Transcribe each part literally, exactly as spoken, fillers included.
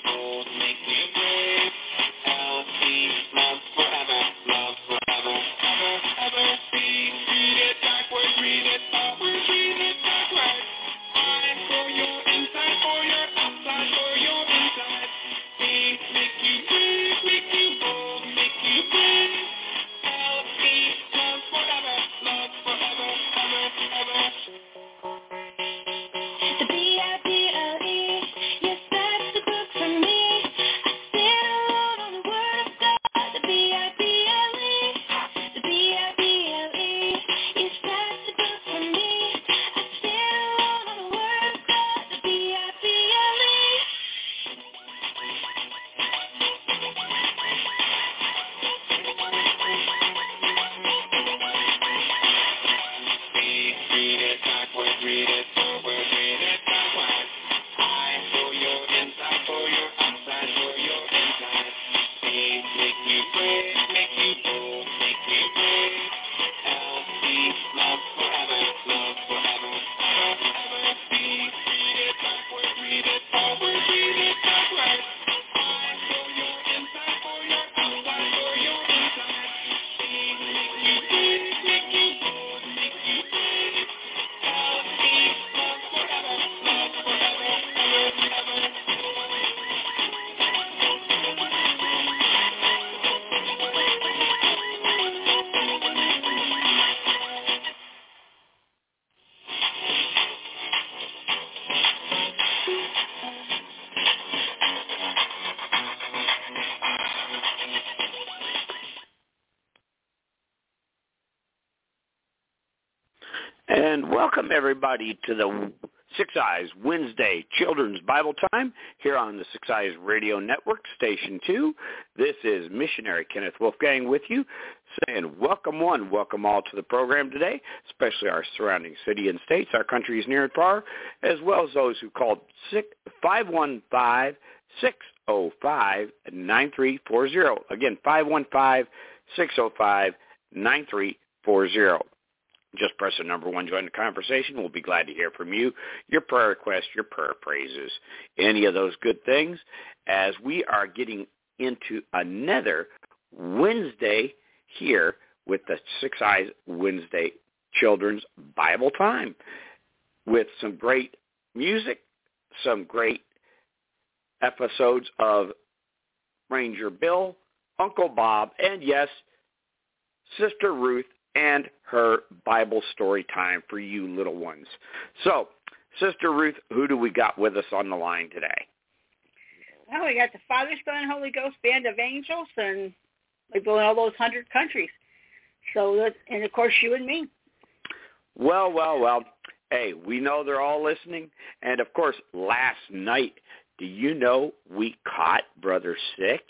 bold, make you brave. Healthy, love forever, love forever, ever, ever be. Read it backwards, read it forwards, read it backwards. I for your inside, for your outside, for your inside. Be, make you brave, make you bold, make you brave. Healthy, love forever, love forever, ever, ever. The B I B L E, yes, that's the book for me. I stand alone on the word of God. The B I B L E, the B I B L E, yes, that's the book for me. I stand alone on the word of God. The B I B L E. Read it backwards, read it forwards, read it backwards. I for your inside, for your outside, for your inside. Be, make you brave, make you bold, make you brave. Healthy, love forever, love forever, ever, ever be. Read it backwards, read it forwards, read it backwards. I for your inside, for your outside, for your inside. Be, make you brave, make you bold, make you brave. Healthy, love forever, love forever, ever, ever. And welcome, everybody, to the Six Eyes Wednesday Children's Bible Time here on the Six Eyes Radio Network, Station two. This is Missionary Kenneth Wolfgang with you, saying welcome one, welcome all to the program today, especially our surrounding city and states, our countries near and far, as well as those who called five one five, six oh five, nine three four zero. Again, five one five, six oh five, nine three four zero. Just press the number one, join the conversation. We'll be glad to hear from you, your prayer requests, your prayer praises, any of those good things, as we are getting into another Wednesday here with the Six Eyes Wednesday Children's Bible Time with some great music, some great episodes of Ranger Bill, Uncle Bob, and yes, Sister Ruth, and her Bible story time for you little ones. So, Sister Ruth, who do we got with us on the line today? Well, we got the Father, Son, and Holy Ghost band of angels, and we go in all those hundred countries. So, that, and of course, you and me. Well, well, well. Hey, we know they're all listening. And, of course, last night, do you know we caught Brother Six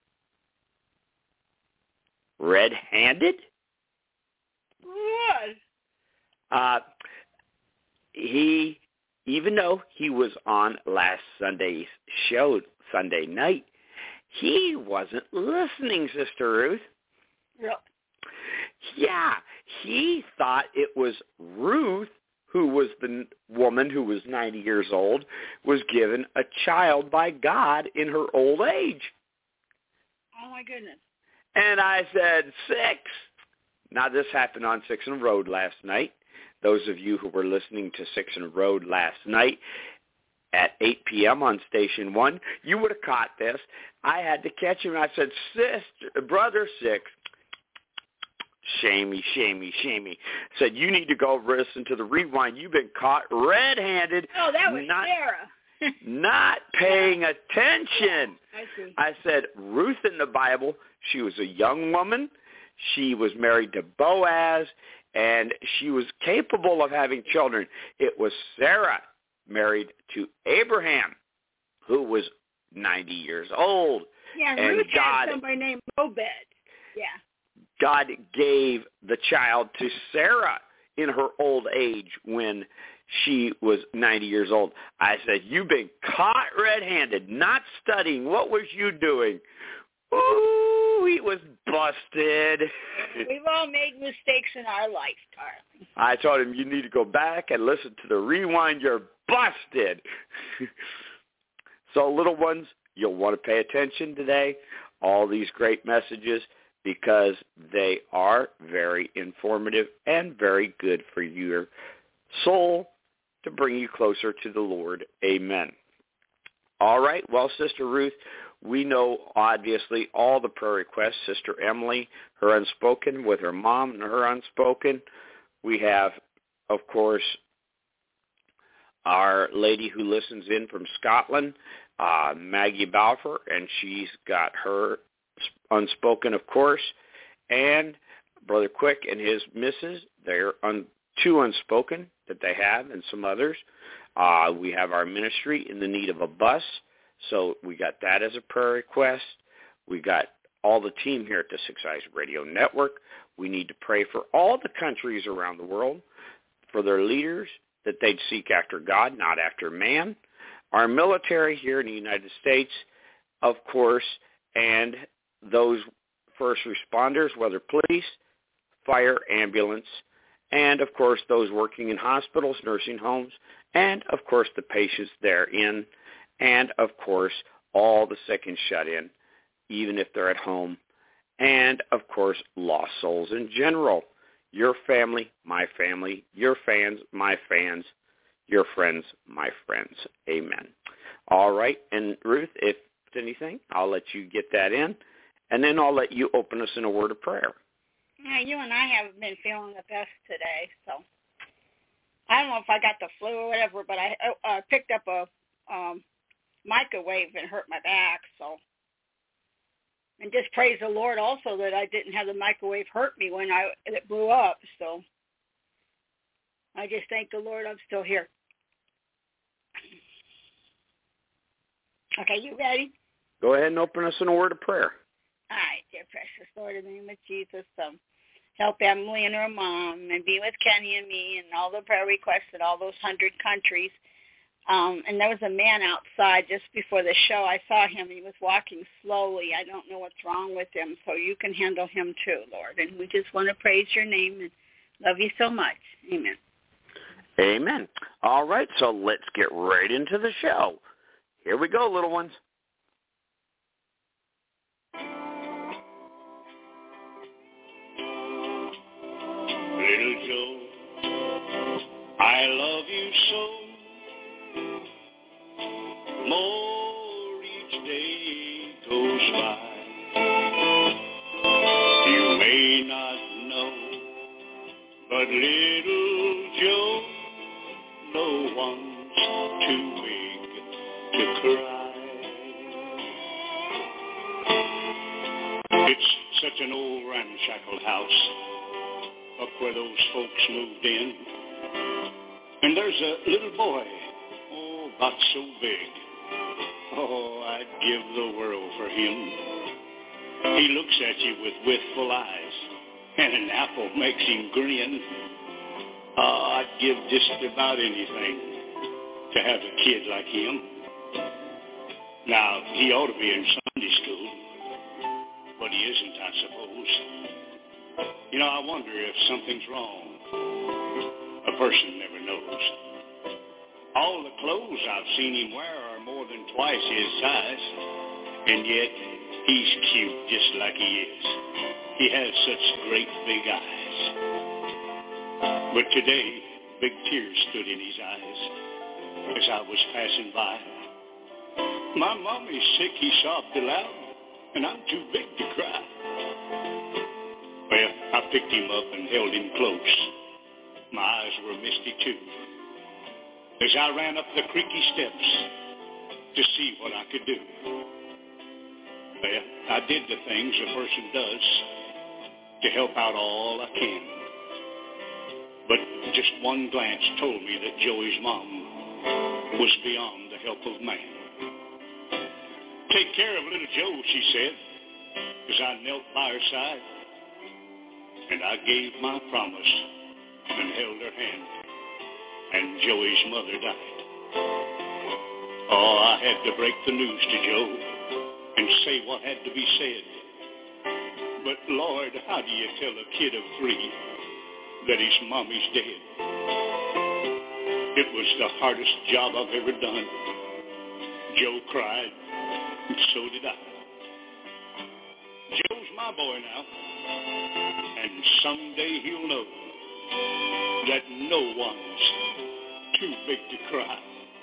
red-handed? What? Uh, he, even though he was on last Sunday's show, Sunday night, he wasn't listening, Sister Ruth. Really? Yeah, he thought it was Ruth, who was the woman who was ninety years old, was given a child by God in her old age. Oh, my goodness. And I said, Six. Now, this happened on Six and Road last night. Those of you who were listening to Six and Road last night at eight p.m. on Station one, you would have caught this. I had to catch him. I said, Sister, Brother Six, shamey, shamey, shamey. Said, you need to go listen to the rewind. You've been caught red-handed. Oh, that was not, Sarah. not paying attention. I see. I said, Ruth in the Bible, she was a young woman. She was married to Boaz, and she was capable of having children. It was Sarah, married to Abraham, who was ninety years old. Yeah, and Ruth God, had somebody named Obed. Yeah. God gave the child to Sarah in her old age when she was ninety years old. I said, you've been caught red-handed, not studying. What was you doing? Ooh, he was busted. We've all made mistakes in our life, darling. I told him, you need to go back and listen to the rewind. You're busted. So, little ones, You'll want to pay attention today, all these great messages, because they are very informative and very good for your soul to bring you closer to the Lord. Amen. All right. Well, Sister Ruth, we know, obviously, all the prayer requests. Sister Emily, her unspoken with her mom and her unspoken. We have, of course, our lady who listens in from Scotland, uh, Maggie Balfour, and she's got her unspoken, of course. And Brother Quick and his missus, they're un- two unspoken that they have, and some others. Uh, we have our ministry in the need of a bus, so we got that as a prayer request. We got all the team here at the Six Eyes Radio Network. We need to pray for all the countries around the world, for their leaders, that they'd seek after God, not after man. Our military here in the United States, of course, and those first responders, whether police, fire, ambulance, and, of course, those working in hospitals, nursing homes, and, of course, the patients therein, and, of course, all the sick and shut in, even if they're at home, and, of course, lost souls in general. Your family, my family, your fans, my fans, your friends, my friends. Amen. All right, and Ruth, if it's anything, I'll let you get that in, and then I'll let you open us in a word of prayer. Yeah, you and I haven't been feeling the best today, so I don't know if I got the flu or whatever, but I uh, picked up a um, microwave and hurt my back, so. And just praise the Lord also that I didn't have the microwave hurt me when I it blew up, so I just thank the Lord I'm still here. Okay, you ready? Go ahead and open us in a word of prayer. All right, dear precious Lord, in the name of Jesus, um, help Emily and her mom, and be with Kenny and me, and all the prayer requests in all those hundred countries. Um, and there was a man outside just before the show. I saw him. He was walking slowly. I don't know what's wrong with him, so you can handle him too, Lord. And we just want to praise your name and love you so much. Amen. Amen. All right, so let's get right into the show. Here we go, little ones. Little Joe, I love you so. More each day goes by. You may not know, but little Joe, no one's too big to cry. It's such an old ramshackle house up where those folks moved in. And there's a little boy, oh, about so big. Oh, I'd give the world for him. He looks at you with wistful eyes, and an apple makes him grin. Oh, I'd give just about anything to have a kid like him. Now, he ought to be in Sunday school, but he isn't, I suppose. You know, I wonder if something's wrong. A person never knows. All the clothes I've seen him wear are more than twice his size, and yet he's cute just like he is. He has such great big eyes. But today, big tears stood in his eyes as I was passing by. My mommy's sick, he sobbed aloud, and I'm too big to cry. Well, I picked him up and held him close. My eyes were misty too, as I ran up the creaky steps to see what I could do. Well, I did the things a person does to help out all I can. But just one glance told me that Joey's mom was beyond the help of man. Take care of little Joe, she said, as I knelt by her side. And I gave my promise and held her hand. And Joey's mother died. Oh, I had to break the news to Joe and say what had to be said. But Lord, how do you tell a kid of three that his mommy's dead? It was the hardest job I've ever done. Joe cried, So did I. Joe's my boy now, and someday he'll know that no one's too big to cry.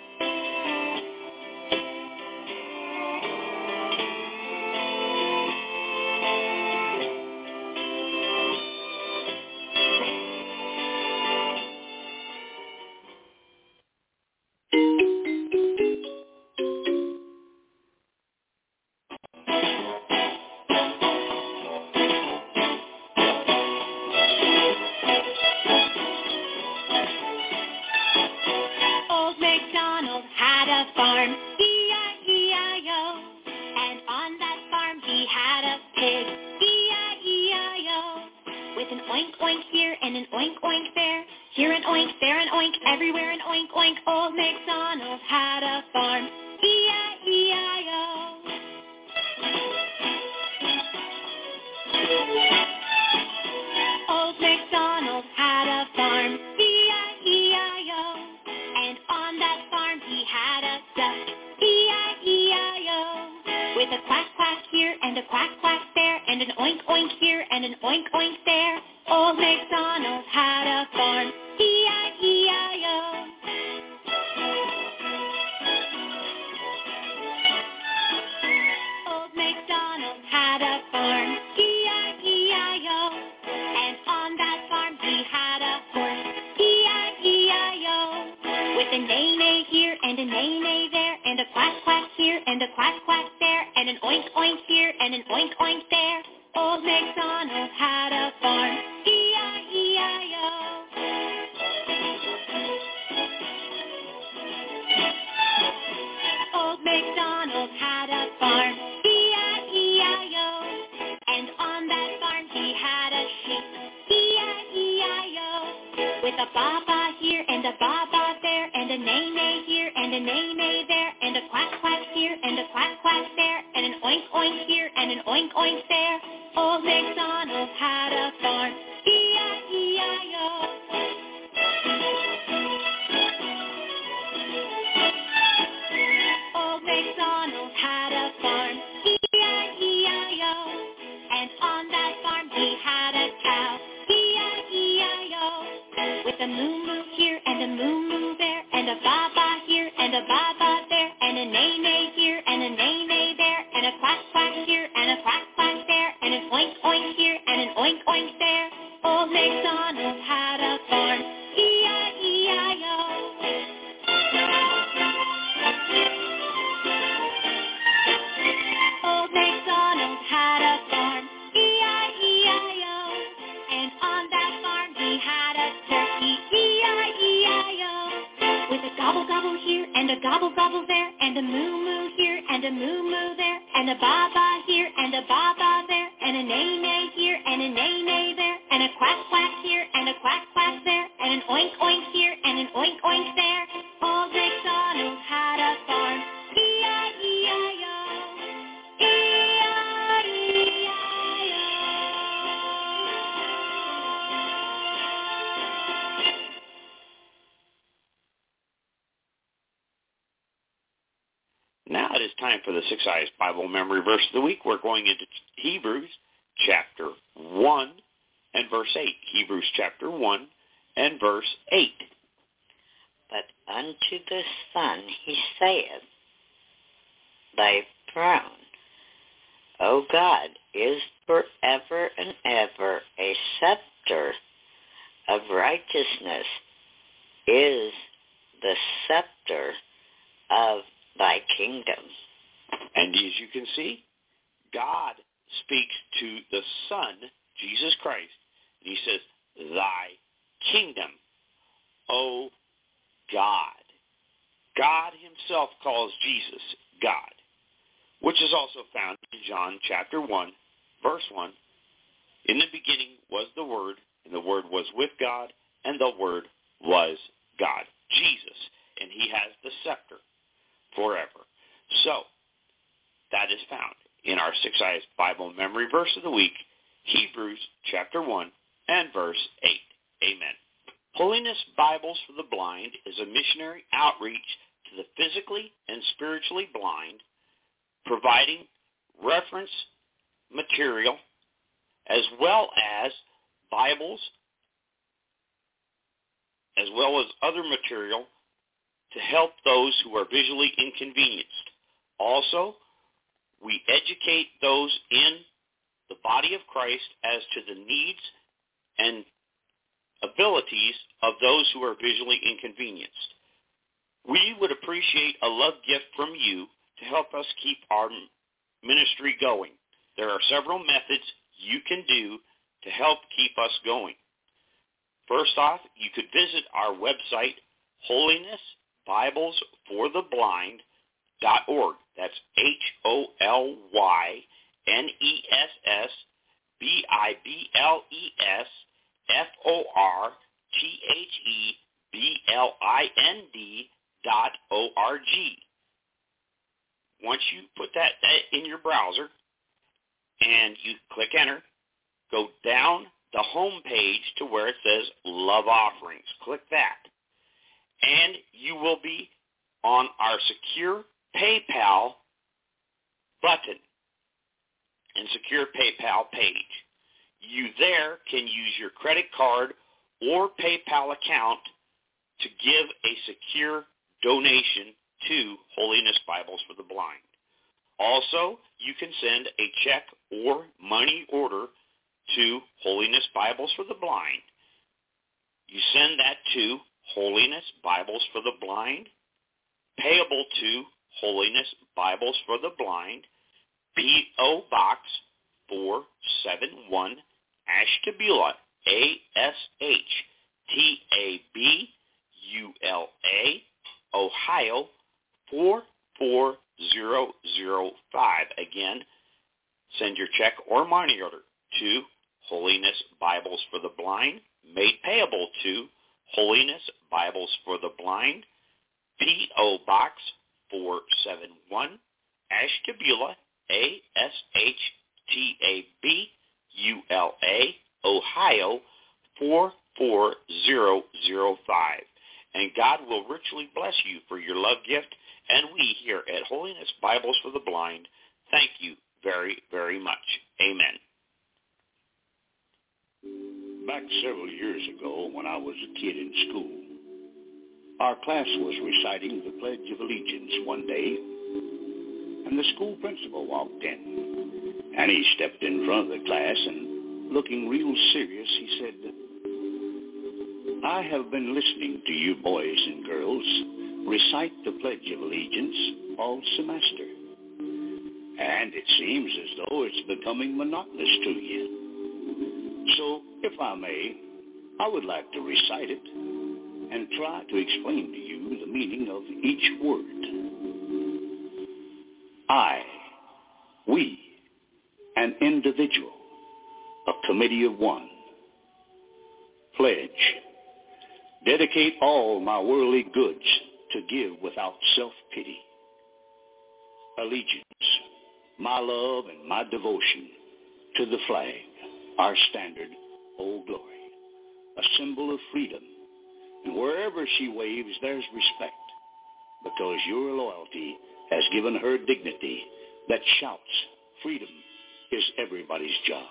Now it is time for the Six Eyes Bible Memory Verse of the Week. We're going into Hebrews chapter one and verse eight. Hebrews chapter one and verse eight. But unto the Son he saith, Thy throne, O God, is forever and ever. A scepter of righteousness is the scepter of thy kingdom. And as you can see, God speaks to the Son, Jesus Christ, and he says, Thy kingdom, O God. God himself calls Jesus God, which is also found in John chapter one, verse one. In the beginning was the Word, and the Word was with God, and the Word was God. Jesus, and he has the scepter forever. So, that is found in our Six Eyes Bible Memory Verse of the Week, Hebrews chapter one and verse eight. Amen. Holiness Bibles for the Blind is a missionary outreach to the physically and spiritually blind, providing reference material as well as Bibles, as well as other material to help those who are visually inconvenienced. Also, we educate those in the body of Christ as to the needs and abilities of those who are visually inconvenienced. We would appreciate a love gift from you to help us keep our ministry going. There are several methods you can do to help keep us going. First off, you could visit our website, holiness bibles for the blind dot org. That's H O L Y N E S S B I B L E S F O R T H E B L I N D dot O R G. Once you put that in your browser and you click enter, go down the home page to where it says Love Offerings. Click that. And you will be on our secure PayPal button and secure PayPal page. You there can use your credit card or PayPal account to give a secure donation to Holiness Bibles for the Blind. Also, you can send a check or money order to Holiness Bibles for the Blind. You send that to Holiness Bibles for the Blind, payable to Holiness Bibles for the Blind, P O Box four seven one, Ashtabula, A S H T A B U L A, Ohio, four four zero zero five. Again, send your check or money order to Holiness Bibles for the Blind, made payable to Holiness Bibles for the Blind, P O Box four seven one, Ashtabula, A S H T A B U L A, Ohio, four four zero zero five. And God will richly bless you for your love gift, and we here at Holiness Bibles for the Blind thank you very, very much. Amen. Back several years ago when I was a kid in school, our class was reciting the Pledge of Allegiance one day, and the school principal walked in, and he stepped in front of the class, and looking real serious, he said, "I have been listening to you boys and girls recite the Pledge of Allegiance all semester, and it seems as though it's becoming monotonous to you. So, if I may, I would like to recite it and try to explain to you the meaning of each word. I, we, an individual, a committee of one. Pledge, dedicate all my worldly goods to give without self-pity. Allegiance, my love and my devotion to the flag, our standard, Old Glory, a symbol of freedom. And wherever she waves, there's respect, because your loyalty has given her dignity that shouts, freedom is everybody's job.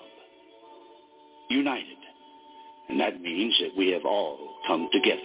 United, and that means that we have all come together.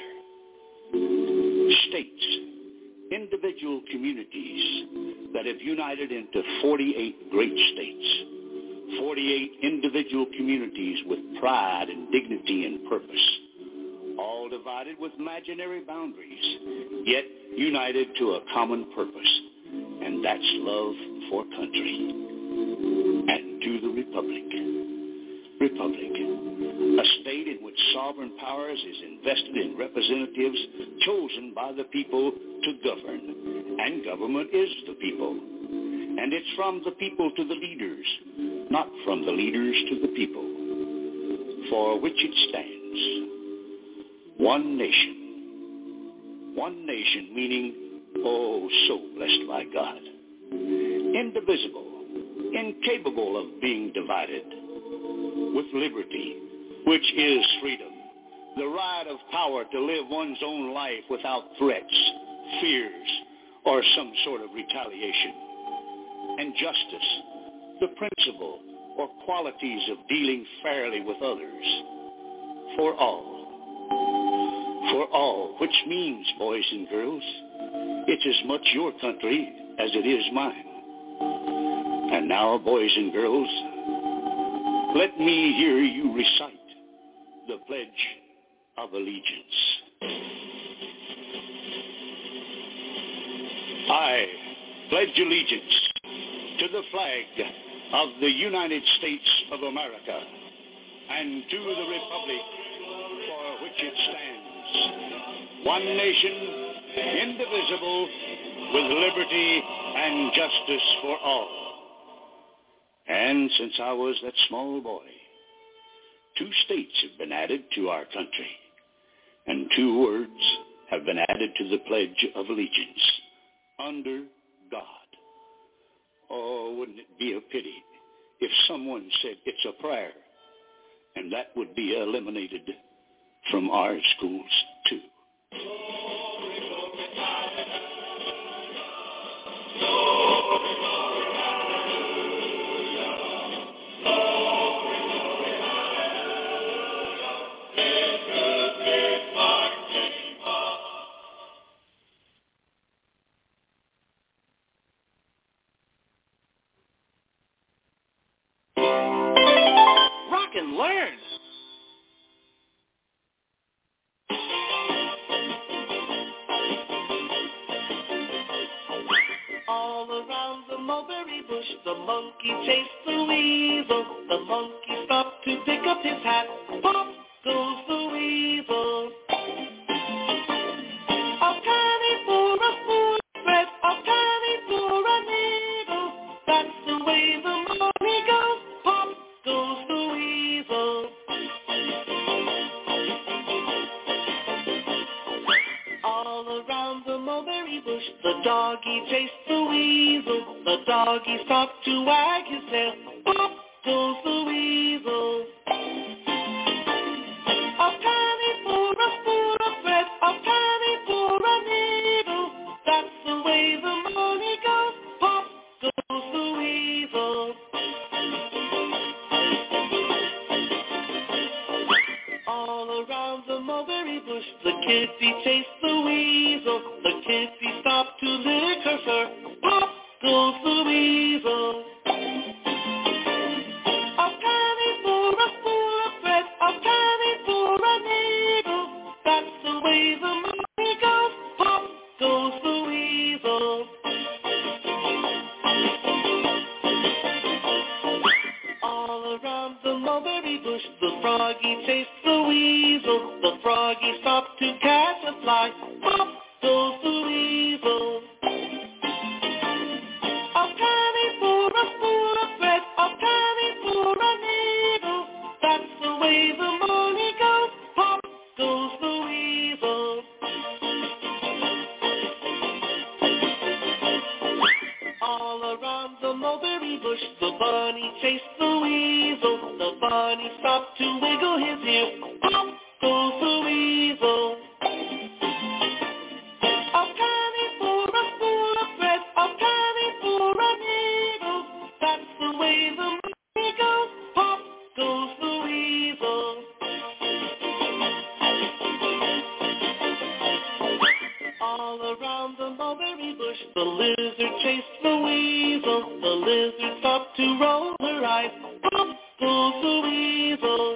States, individual communities that have united into forty-eight great states. forty-eight individual communities with pride and dignity and purpose, all divided with imaginary boundaries, yet united to a common purpose, and that's love for country. And to the Republic. Republic, a state in which sovereign powers is invested in representatives chosen by the people to govern, and government is the people. And it's from the people to the leaders, not from the leaders to the people, for which it stands. One nation. One nation meaning, oh, so blessed by God. Indivisible, incapable of being divided, with liberty, which is freedom, the right of power to live one's own life without threats, fears, or some sort of retaliation. and justice, the principle or qualities of dealing fairly with others, for all. For all, which means, boys and girls, it's as much your country as it is mine. And now, boys and girls, let me hear you recite the Pledge of Allegiance. I pledge allegiance to the flag of the United States of America and to the republic for which it stands, one nation, indivisible, with liberty and justice for all. And since I was that small boy, two states have been added to our country, and two words have been added to the Pledge of Allegiance, under God. Oh, wouldn't it be a pity if someone said it's a prayer, and that would be eliminated from our schools too. Rock and learn. All around the mulberry bush, the monkey chased the weasel. The monkey stopped to pick up his hat. Pop goes the weasel. A penny for a spoon of bread, a penny for a needle. That's the way the money goes. Pop goes the weasel. All around the mulberry bush, the doggy chased the weasel. The doggy stopped to wag his tail. Pop goes the weasel. A penny for a spoon of bread, a penny for a needle. That's the way the money goes. Pop goes the weasel. All around the mulberry bush, the kitty chased the weasel. The kitty stopped to lick her fur. Pop goes the weasel. A penny for a spoon of bread, a penny for a needle. That's the way the money goes. Pop goes the weasel. All around the mulberry bush, the froggy chased the weasel. The froggy stopped to catch a fly. Pop goes the weasel. A penny for a spoon of bread, a penny for a needle. That's the way the money goes. Pop goes the weasel. All around the mulberry bush, the bunny chased the weasel. The bunny stopped to wiggle his ear. Pop goes the weasel. A penny for a spoon of bread, a penny for a needle. That's the way the money goes. Pop goes the weasel. All around the mulberry bush, the lizard chased the weasel. The lizard stopped to roll her eyes. Pop goes the weasel.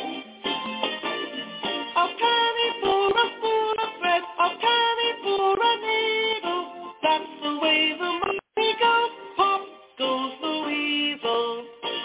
A penny for a spoon of bread, a penny for a needle. That's the way the money goes. Pop goes the weasel.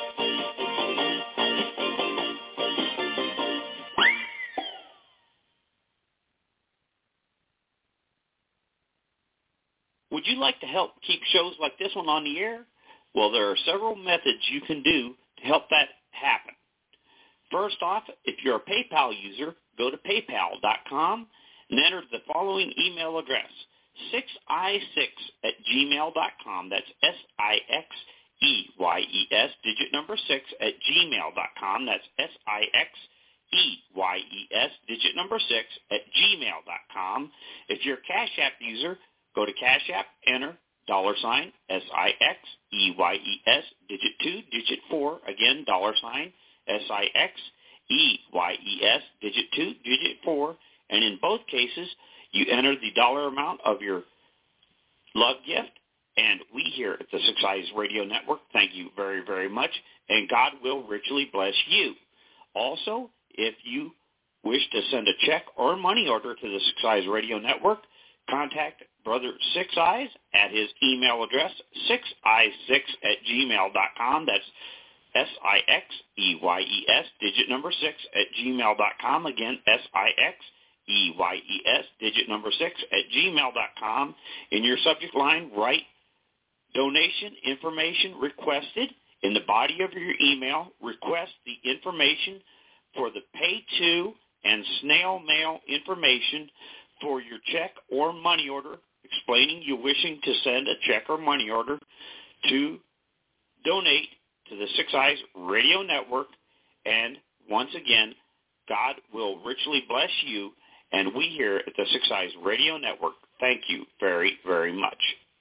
Would you like to help keep shows like this one on the air? Well, there are several methods you can do to help that happen. First off, if you're a PayPal user, go to paypal dot com and enter the following email address, six i six at gmail dot com. That's S I X E Y E S, digit number six, at gmail dot com. That's S I X E Y E S, digit number six, at gmail dot com. If you're a Cash App user, go to Cash App, enter dollar sign, S I X E Y E S, digit two, digit four. Again, dollar sign, S I X E Y E S, digit two, digit four. And in both cases, you enter the dollar amount of your love gift. And we here at the Six Eyes Radio Network thank you very, very much. And God will richly bless you. Also, if you wish to send a check or money order to the Six Eyes Radio Network, contact Brother Six Eyes at his email address, six eyes six at gmail dot com. That's S I X E Y E S, digit number six at gmail dot com. Again, S I X E Y E S, digit number six at gmail dot com. In your subject line, write donation information requested. In the body of your email, request the information for the pay to and snail mail information for your check or money order, explaining you wishing to send a check or money order to donate to the Six Eyes Radio Network. And once again, God will richly bless you, and we here at the Six Eyes Radio Network thank you very, very much.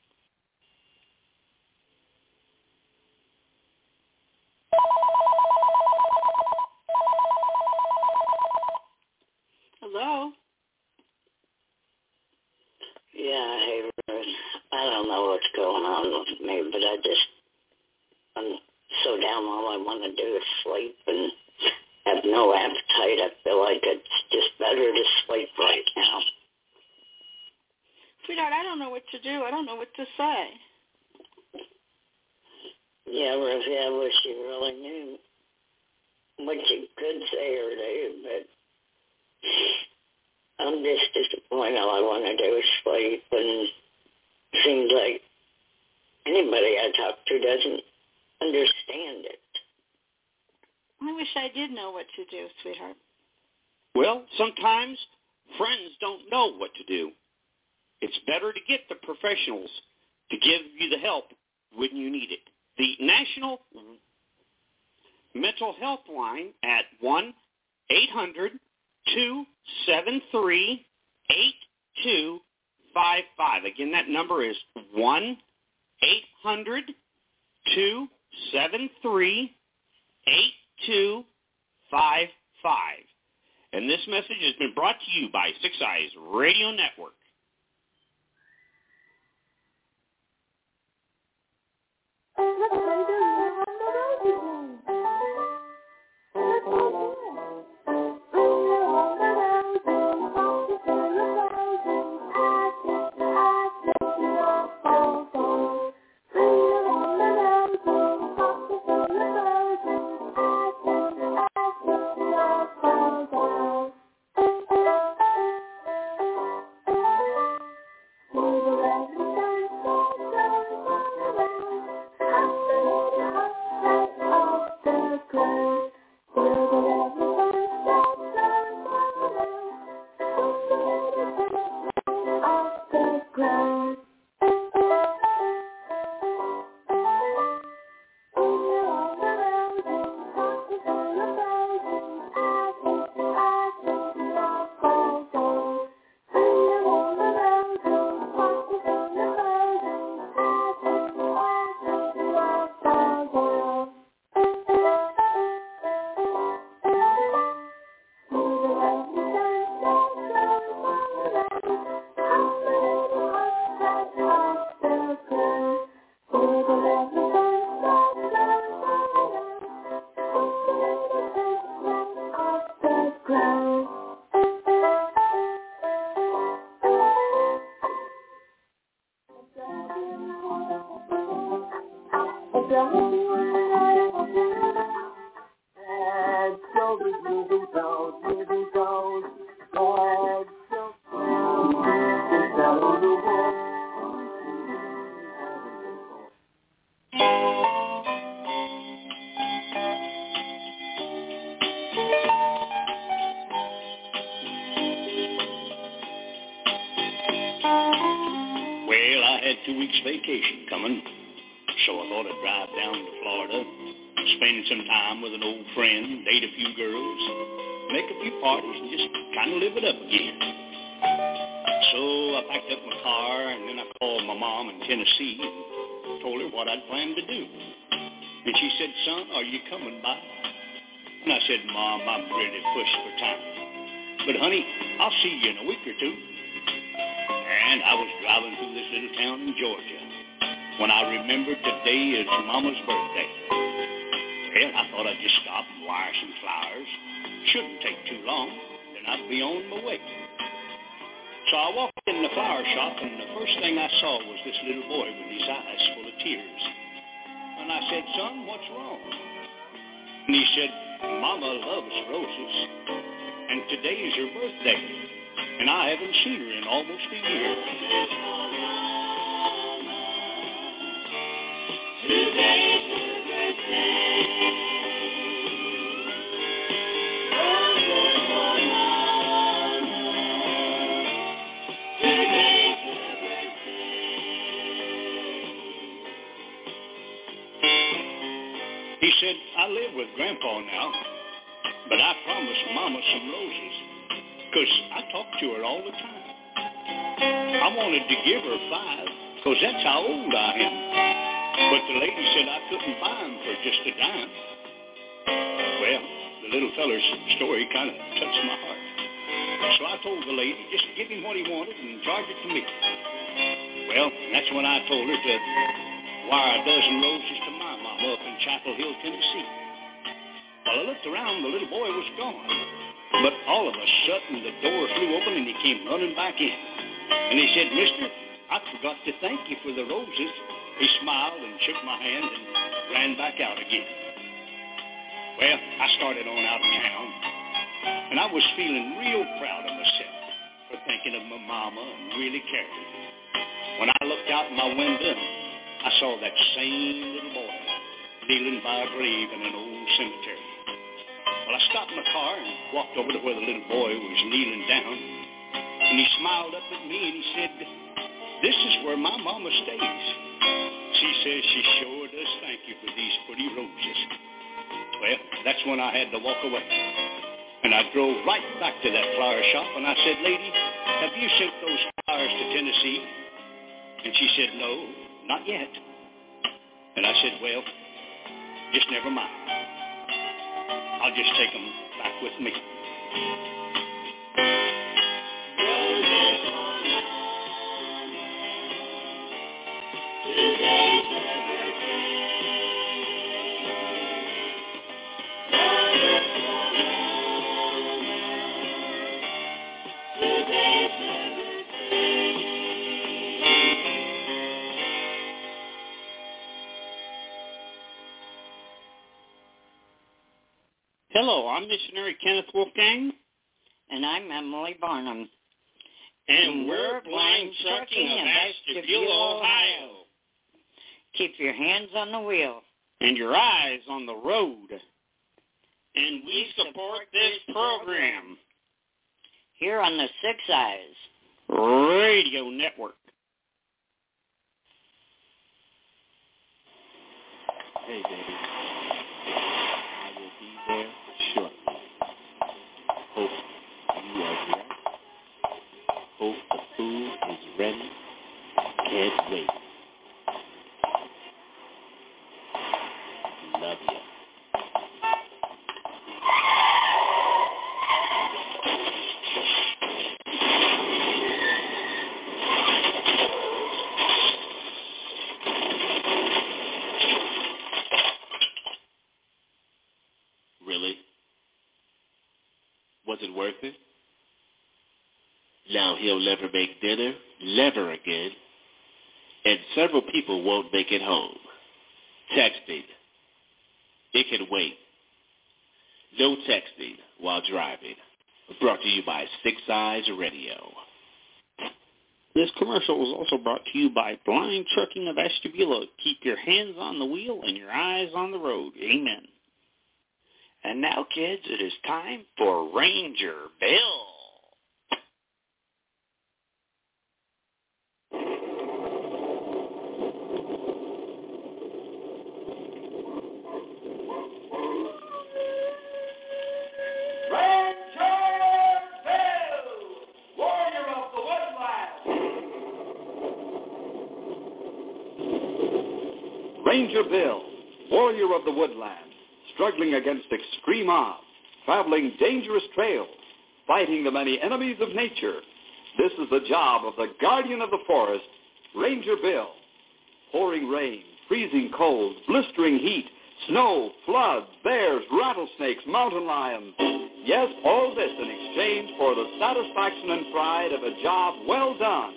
Hello? Yeah, hey, Ruth. I don't know what's going on with me, but I just, I'm so down, all I want to do is sleep and have no appetite. I feel like it's just better to sleep right now. Sweetheart, I don't know what to do. I don't know what to say. Yeah, Rosie, I wish you really knew what you could say or do, but I'm just disappointed. All I want to do is sleep, and it seems like anybody I talk to doesn't understand it. I wish I did know what to do, sweetheart. Well, sometimes friends don't know what to do. It's better to get the professionals to give you the help when you need it. The National Mental Health Line at one eight hundred two seven three eight two five five. Again, that number is one eight hundred two seven three eight two five five. And this message has been brought to you by Six Eyes Radio Network. Vacation coming, so I thought I'd drive down to Florida, spend some time with an old friend, date a few girls, make a few parties, and just kind of live it up again. So I packed up my car, and then I called my mom in Tennessee and told her what I'd planned to do. And she said, son, are you coming by? And I said, Mom, I'm really pushed for time. But, honey, I'll see you in a week or two. And I was driving through this little town in Georgia when I remembered today is Mama's birthday. Well, I thought I'd just stop and wire some flowers. Shouldn't take too long, then I'd be on my way. So I walked in the flower shop, and the first thing I saw was this little boy with his eyes full of tears. And I said, son, what's wrong? And he said, Mama loves roses, and today is her birthday, and I haven't seen her in almost a year. Today's her birthday. Roses for Mama. Today's her birthday. He said, I live with Grandpa now, but I promised Mama some roses, because I talk to her all the time. I wanted to give her five, because that's how old I am. But the lady said I couldn't buy them for just a dime. Well, the little feller's story kind of touched my heart. So I told the lady, just give him what he wanted and charge it to me. Well, that's when I told her to wire a dozen roses to my mama up in Chapel Hill, Tennessee. Well, I looked around, the little boy was gone. But all of a sudden, the door flew open, and he came running back in. And he said, Mister, I forgot to thank you for the roses. He smiled and shook my hand and ran back out again. Well, I started on out of town, and I was feeling real proud of myself for thinking of my mama and really caring. When I looked out my window, I saw that same little boy kneeling by a grave in an old cemetery. Well, I stopped my car and walked over to where the little boy was kneeling down, and he smiled up at me and he said, this is where my mama stays. She says she sure does thank you for these pretty roses. Well, that's when I had to walk away. And I drove right back to that flower shop, and I said, lady, have you sent those flowers to Tennessee? And she said, no, not yet. And I said, well, just never mind. I'll just take them back with me. Hello, I'm Missionary Kenneth Wolfgang. And I'm Emily Barnum. And we're Blind Trucking of Ashtabula, Ohio. Keep your hands on the wheel. And your eyes on the road. And we support this program here on the Six Eyes Radio Network. Hey, baby. I will be there shortly. Hope you are dressed. Hope the food is ready. Can't wait. Love you. Really? Was it worth it? Now he'll never make dinner, never again, and several people won't make it home. Texting. It can wait. No texting while driving. Brought to you by Six Eyes Radio. This commercial was also brought to you by Blind Trucking of Ashtabula. Keep your hands on the wheel and your eyes on the road. Amen. And now, kids, it is time for Ranger Bill. Ranger Bill, warrior of the woodland. Ranger Bill, warrior of the woodland, struggling against extreme odds, traveling dangerous trails, fighting the many enemies of nature. This is the job of the guardian of the forest, Ranger Bill. Pouring rain, freezing cold, blistering heat, snow, floods, bears, rattlesnakes, mountain lions. Yes, all this in exchange for the satisfaction and pride of a job well done.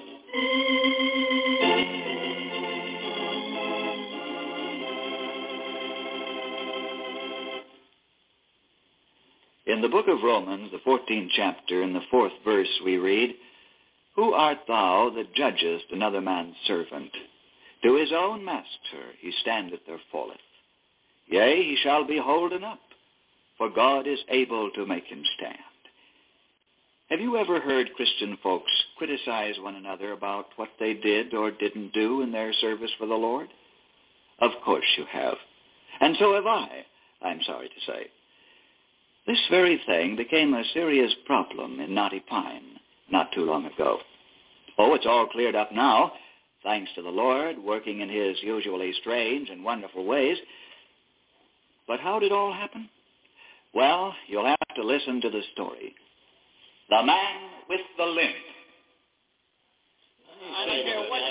In the book of Romans, the fourteenth chapter, in the fourth verse, we read, "Who art thou that judgest another man's servant? To his own master he standeth or falleth. Yea, he shall be holden up, for God is able to make him stand." Have you ever heard Christian folks criticize one another about what they did or didn't do in their service for the Lord? Of course you have. And so have I, I'm sorry to say. This very thing became a serious problem in Knotty Pine not too long ago. Oh, it's all cleared up now, thanks to the Lord working in his usually strange and wonderful ways. But how did it all happen? Well, you'll have to listen to the story. The Man with the Limp. I don't care what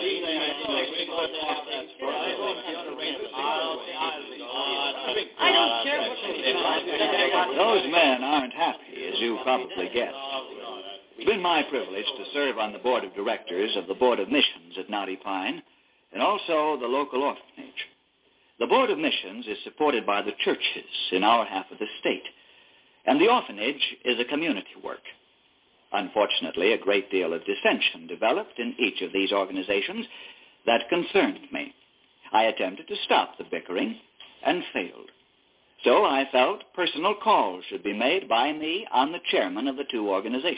I don't care what Those men aren't happy, as you probably guessed. It's been my privilege to serve on the board of directors of the Board of Missions at Knotty Pine and also the local orphanage. The Board of Missions is supported by the churches in our half of the state, and the orphanage is a community work. Unfortunately, a great deal of dissension developed in each of these organizations that concerned me. I attempted to stop the bickering and failed. So I felt personal calls should be made by me on the chairman of the two organizations.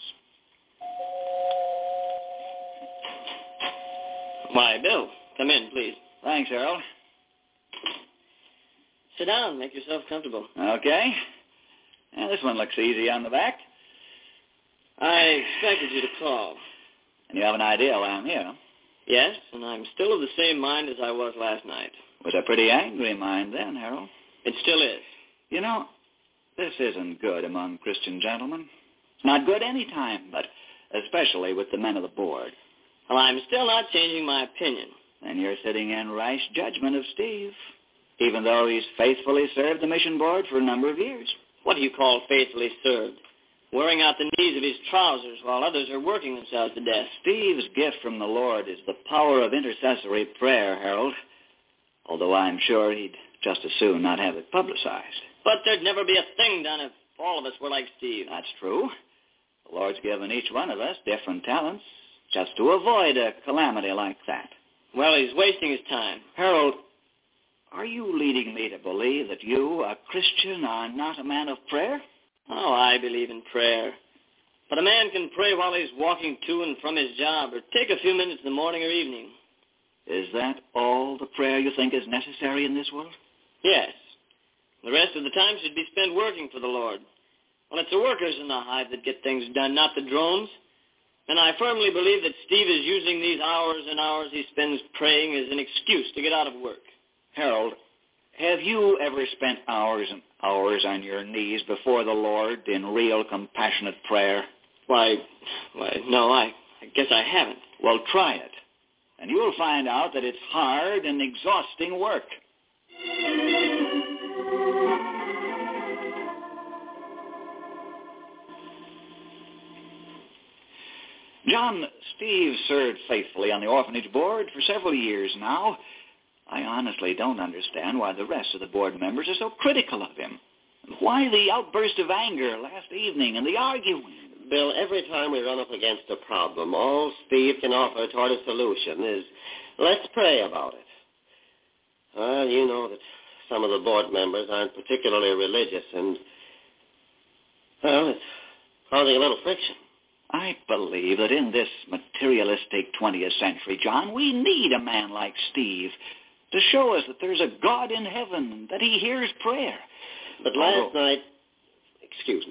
Why, Bill, come in, please. Thanks, Harold. Sit down. Make yourself comfortable. Okay. Now, this one looks easy on the back. I expected you to call. And you have an idea why I'm here? Yes, and I'm still of the same mind as I was last night. Was a pretty angry mind then, Harold. It still is. You know, this isn't good among Christian gentlemen. It's not good any time, but especially with the men of the board. Well, I'm still not changing my opinion. And you're sitting in rash judgment of Steve, even though he's faithfully served the mission board for a number of years. What do you call faithfully served? Wearing out the knees of his trousers while others are working themselves to death. Steve's gift from the Lord is the power of intercessory prayer, Harold, although I'm sure he'd just as soon not have it publicized. But there'd never be a thing done if all of us were like Steve. That's true. The Lord's given each one of us different talents just to avoid a calamity like that. Well, he's wasting his time. Harold, are you leading me to believe that you, a Christian, are not a man of prayer? Oh, I believe in prayer. But a man can pray while he's walking to and from his job, or take a few minutes in the morning or evening. Is that all the prayer you think is necessary in this world? Yes. The rest of the time should be spent working for the Lord. Well, it's the workers in the hive that get things done, not the drones. And I firmly believe that Steve is using these hours and hours he spends praying as an excuse to get out of work. Harold, have you ever spent hours and hours on your knees before the Lord in real compassionate prayer? Why, why, no, I, I guess I haven't. Well, try it, and you'll find out that it's hard and exhausting work. John, Steve served faithfully on the orphanage board for several years now. I honestly don't understand why the rest of the board members are so critical of him. Why the outburst of anger last evening and the arguing? Bill, every time we run up against a problem, all Steve can offer toward a solution is, let's pray about it. Well, you know that some of the board members aren't particularly religious, and, well, it's causing a little friction. I believe that in this materialistic twentieth century, John, we need a man like Steve to show us that there's a God in heaven and that he hears prayer. But last although, night, excuse me.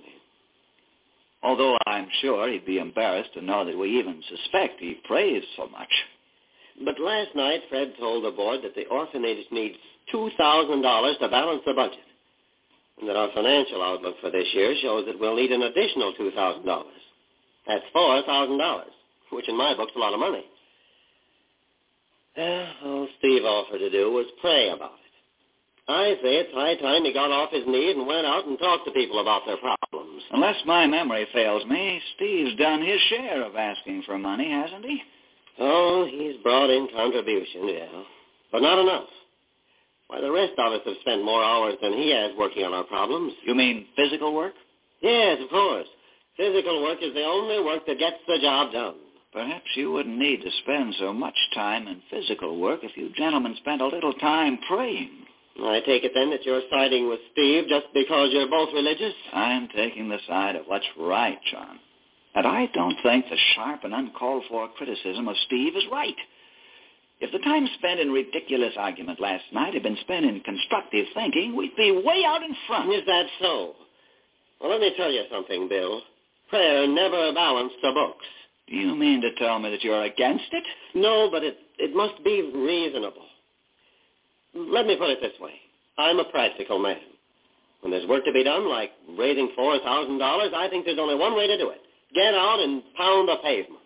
Although I'm sure he'd be embarrassed to know that we even suspect he prays so much. But last night, Fred told the board that the orphanage needs two thousand dollars to balance the budget, and that our financial outlook for this year shows that we'll need an additional two thousand dollars. That's four thousand dollars, which in my book's a lot of money. Well, all Steve offered to do was pray about it. I say it's high time he got off his knees and went out and talked to people about their problems. Unless my memory fails me, Steve's done his share of asking for money, hasn't he? Oh, he's brought in contribution, yeah. But not enough. Why, the rest of us have spent more hours than he has working on our problems. You mean physical work? Yes, of course. Physical work is the only work that gets the job done. Perhaps you wouldn't need to spend so much time in physical work if you gentlemen spent a little time praying. I take it then that you're siding with Steve just because you're both religious? I'm taking the side of what's right, John. And I don't think the sharp and uncalled-for criticism of Steve is right. If the time spent in ridiculous argument last night had been spent in constructive thinking, we'd be way out in front. Is that so? Well, let me tell you something, Bill. Prayer never balanced the books. Do you mean to tell me that you're against it? No, but it, it must be reasonable. Let me put it this way. I'm a practical man. When there's work to be done, like raising four thousand dollars, I think there's only one way to do it. Get out and pound the pavement.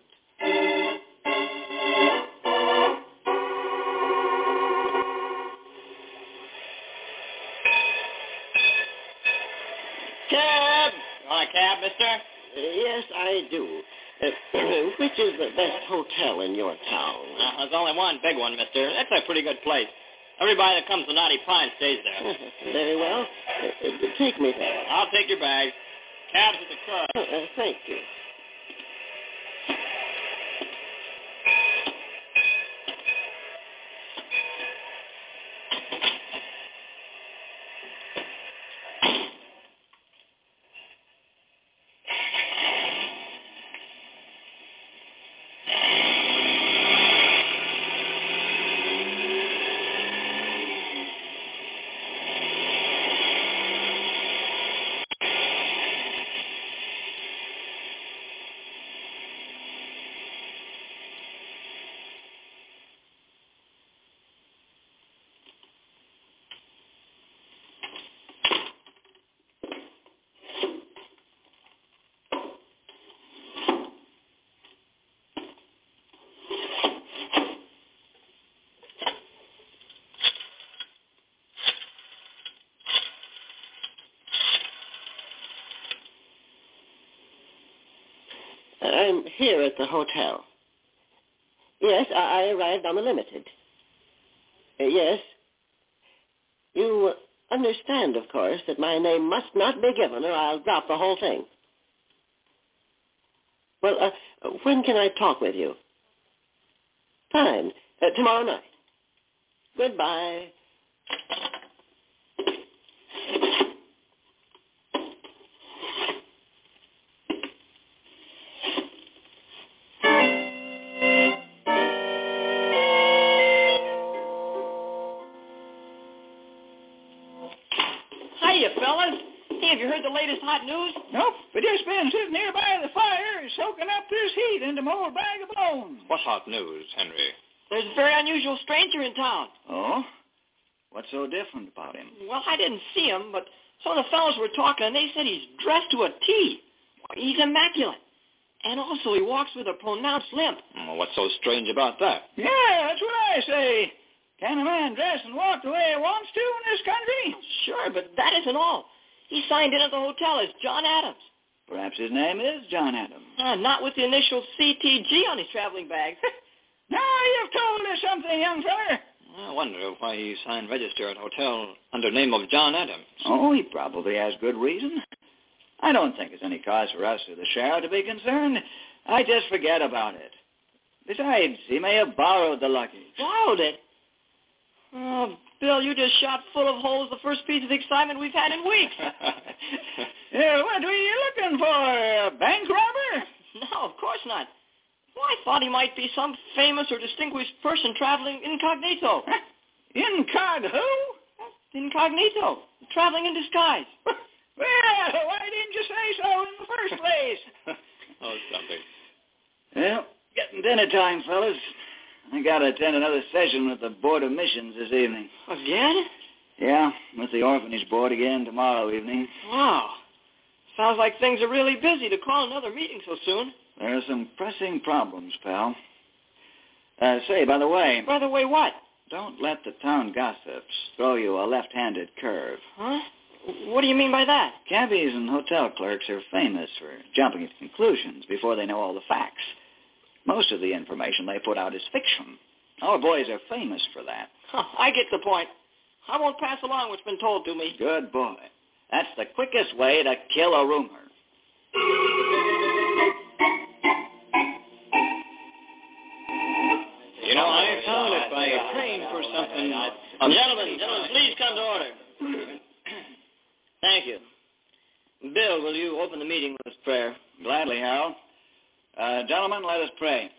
Cab! You want a cab, mister? Uh, yes, I do. Uh, which is the best hotel in your town? Uh, there's only one big one, mister. That's a pretty good place. Everybody that comes to Knotty Pine stays there. Very well. Uh, uh, take me there. I'll take your bag. Cab's at the curb. Uh, uh, thank you. I'm here at the hotel. Yes, I, I arrived on the Limited. Uh, yes. You uh, understand, of course, that my name must not be given or I'll drop the whole thing. Well, uh, when can I talk with you? Fine. Uh, tomorrow night. Goodbye. Hiya, fellas. Hey, have you heard the latest hot news? Nope, but just been sitting here by the fire soaking up this heat into my old bag of bones. What hot news, Henry? There's a very unusual stranger in town. Oh? What's so different about him? Well, I didn't see him, but some of the fellows were talking, and they said he's dressed to a T. He's immaculate. And also he walks with a pronounced limp. Well, what's so strange about that? Yeah, that's what I say. Can a man dress and walk the way he wants to in this country? Sure, but that isn't all. He signed in at the hotel as John Adams. Perhaps his name is John Adams. Uh, not with the initial C T G on his traveling bag. Now you've told us something, young feller. I wonder why he signed register at hotel under name of John Adams. Oh, he probably has good reason. I don't think there's any cause for us or the sheriff to be concerned. I just forget about it. Besides, he may have borrowed the luggage. Borrowed it? Oh, Bill, you just shot full of holes the first piece of excitement we've had in weeks. Yeah, what were you looking for? A bank robber? No, of course not. Well, I thought he might be some famous or distinguished person traveling incognito. Incog who? Incognito. Traveling in disguise. Well, why didn't you say so in the first place? Oh, something. Well, getting dinner time, fellas. I got to attend another session with the Board of Missions this evening. Again? Yeah, with the Orphanage Board again tomorrow evening. Wow. Sounds like things are really busy to call another meeting so soon. There are some pressing problems, pal. Uh, say, by the way... By the way, what? Don't let the town gossips throw you a left-handed curve. Huh? What do you mean by that? Cabbies and hotel clerks are famous for jumping at conclusions before they know all the facts. Most of the information they put out is fiction. Our boys are famous for that. Huh, I get the point. I won't pass along what's been told to me. Good boy. That's the quickest way to kill a rumor. You know, I found it by praying for something. Um, gentlemen, gentlemen, please come to order. Thank you. Bill, will you open the meeting with prayer? Gladly, Harold. Uh, gentlemen, let us pray.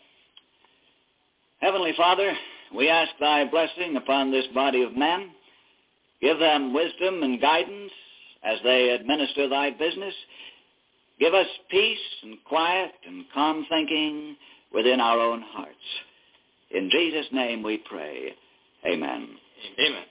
Heavenly Father, we ask thy blessing upon this body of men. Give them wisdom and guidance as they administer thy business. Give us peace and quiet and calm thinking within our own hearts. In Jesus' name we pray. Amen. Amen.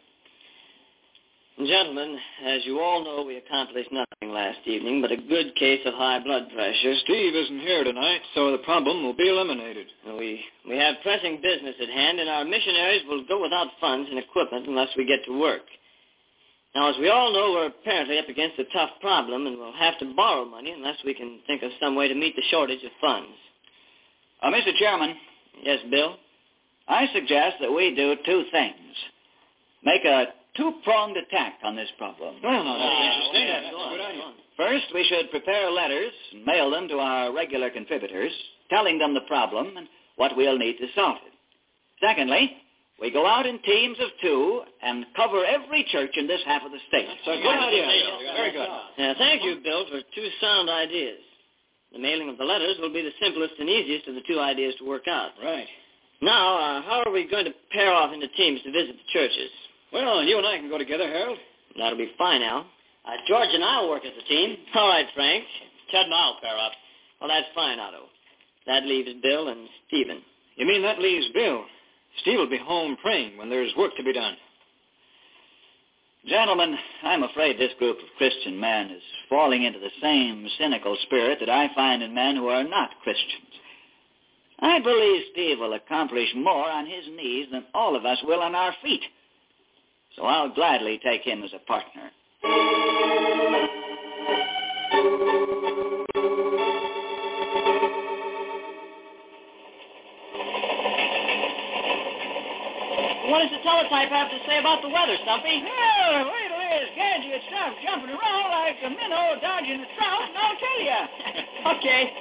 Gentlemen, as you all know, we accomplished nothing last evening but a good case of high blood pressure. Steve isn't here tonight, so the problem will be eliminated. We we have pressing business at hand, and our missionaries will go without funds and equipment unless we get to work. Now, as we all know, we're apparently up against a tough problem, and we'll have to borrow money unless we can think of some way to meet the shortage of funds. Uh, Mister Chairman. Yes, Bill? I suggest that we do two things. Make a two-pronged attack on this problem. Well, no, that's interesting. Yeah, That's go a on, good go idea. on. First, we should prepare letters and mail them to our regular contributors, telling them the problem and what we'll need to solve it. Secondly, we go out in teams of two and cover every church in this half of the state. That's a good idea, Bill. Very good. Yeah, thank you, Bill, for two sound ideas. The mailing of the letters will be the simplest and easiest of the two ideas to work out. Right. Now, uh, how are we going to pair off into teams to visit the churches? Well, you and I can go together, Harold. That'll be fine, Al. Uh, George and I will work as a team. All right, Frank. Ted and I'll pair up. Well, that's fine, Otto. That leaves Bill and Stephen. You mean that leaves Bill? Steve will be home praying when there's work to be done. Gentlemen, I'm afraid this group of Christian men is falling into the same cynical spirit that I find in men who are not Christians. I believe Steve will accomplish more on his knees than all of us will on our feet. So I'll gladly take him as a partner. What does the teletype have to say about the weather, Stumpy? Well, wait till this gadget stops jumping around like a minnow dodging a trout, and I'll tell you. Okay.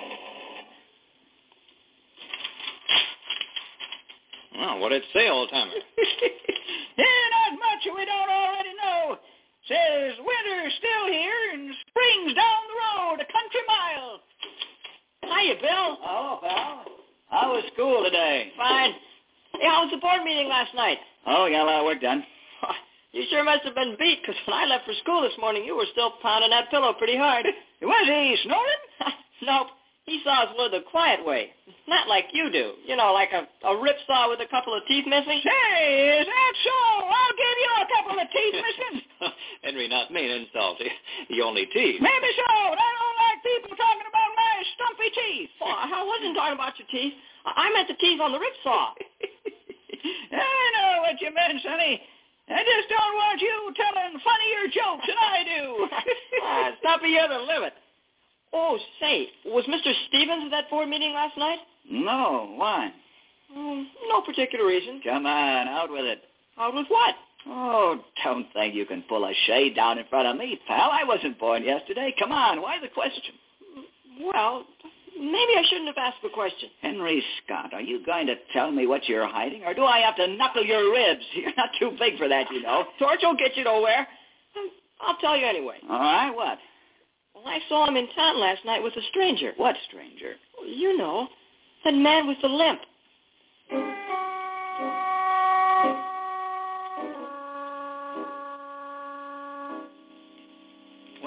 Well, what did it say, old-timer? Yeah, not much we don't already know. Says winter's still here and spring's down the road a country mile. Hiya, Bill. Oh, pal. How was school today? Fine. Hey, how was the board meeting last night? Oh, got a lot of work done. You sure must have been beat, because when I left for school this morning, you were still pounding that pillow pretty hard. Was he snoring? Nope. He saws wood the quiet way. Not like you do. You know, like a, a rip saw with a couple of teeth missing. Say, is that so? I'll give you a couple of teeth missing. Henry, not mean insult. The only teeth. Maybe so, but I don't like people talking about my stumpy teeth. Oh, I wasn't talking about your teeth. I meant the teeth on the rip saw. I know what you meant, Sonny. I just don't want you telling funnier jokes than I do. uh, Stumpy, you're the limit. Oh, say, was Mister Stevens at that board meeting last night? No, why? Um, no particular reason. Come on, out with it. Out with what? Oh, don't think you can pull a shade down in front of me, pal. I wasn't born yesterday. Come on, why the question? Well, maybe I shouldn't have asked the question. Henry Scott, are you going to tell me what you're hiding, or do I have to knuckle your ribs? You're not too big for that, you know. Torch will get you nowhere. I'll tell you anyway. All right, what? Well, I saw him in town last night with a stranger. What stranger? You know, that man with the limp.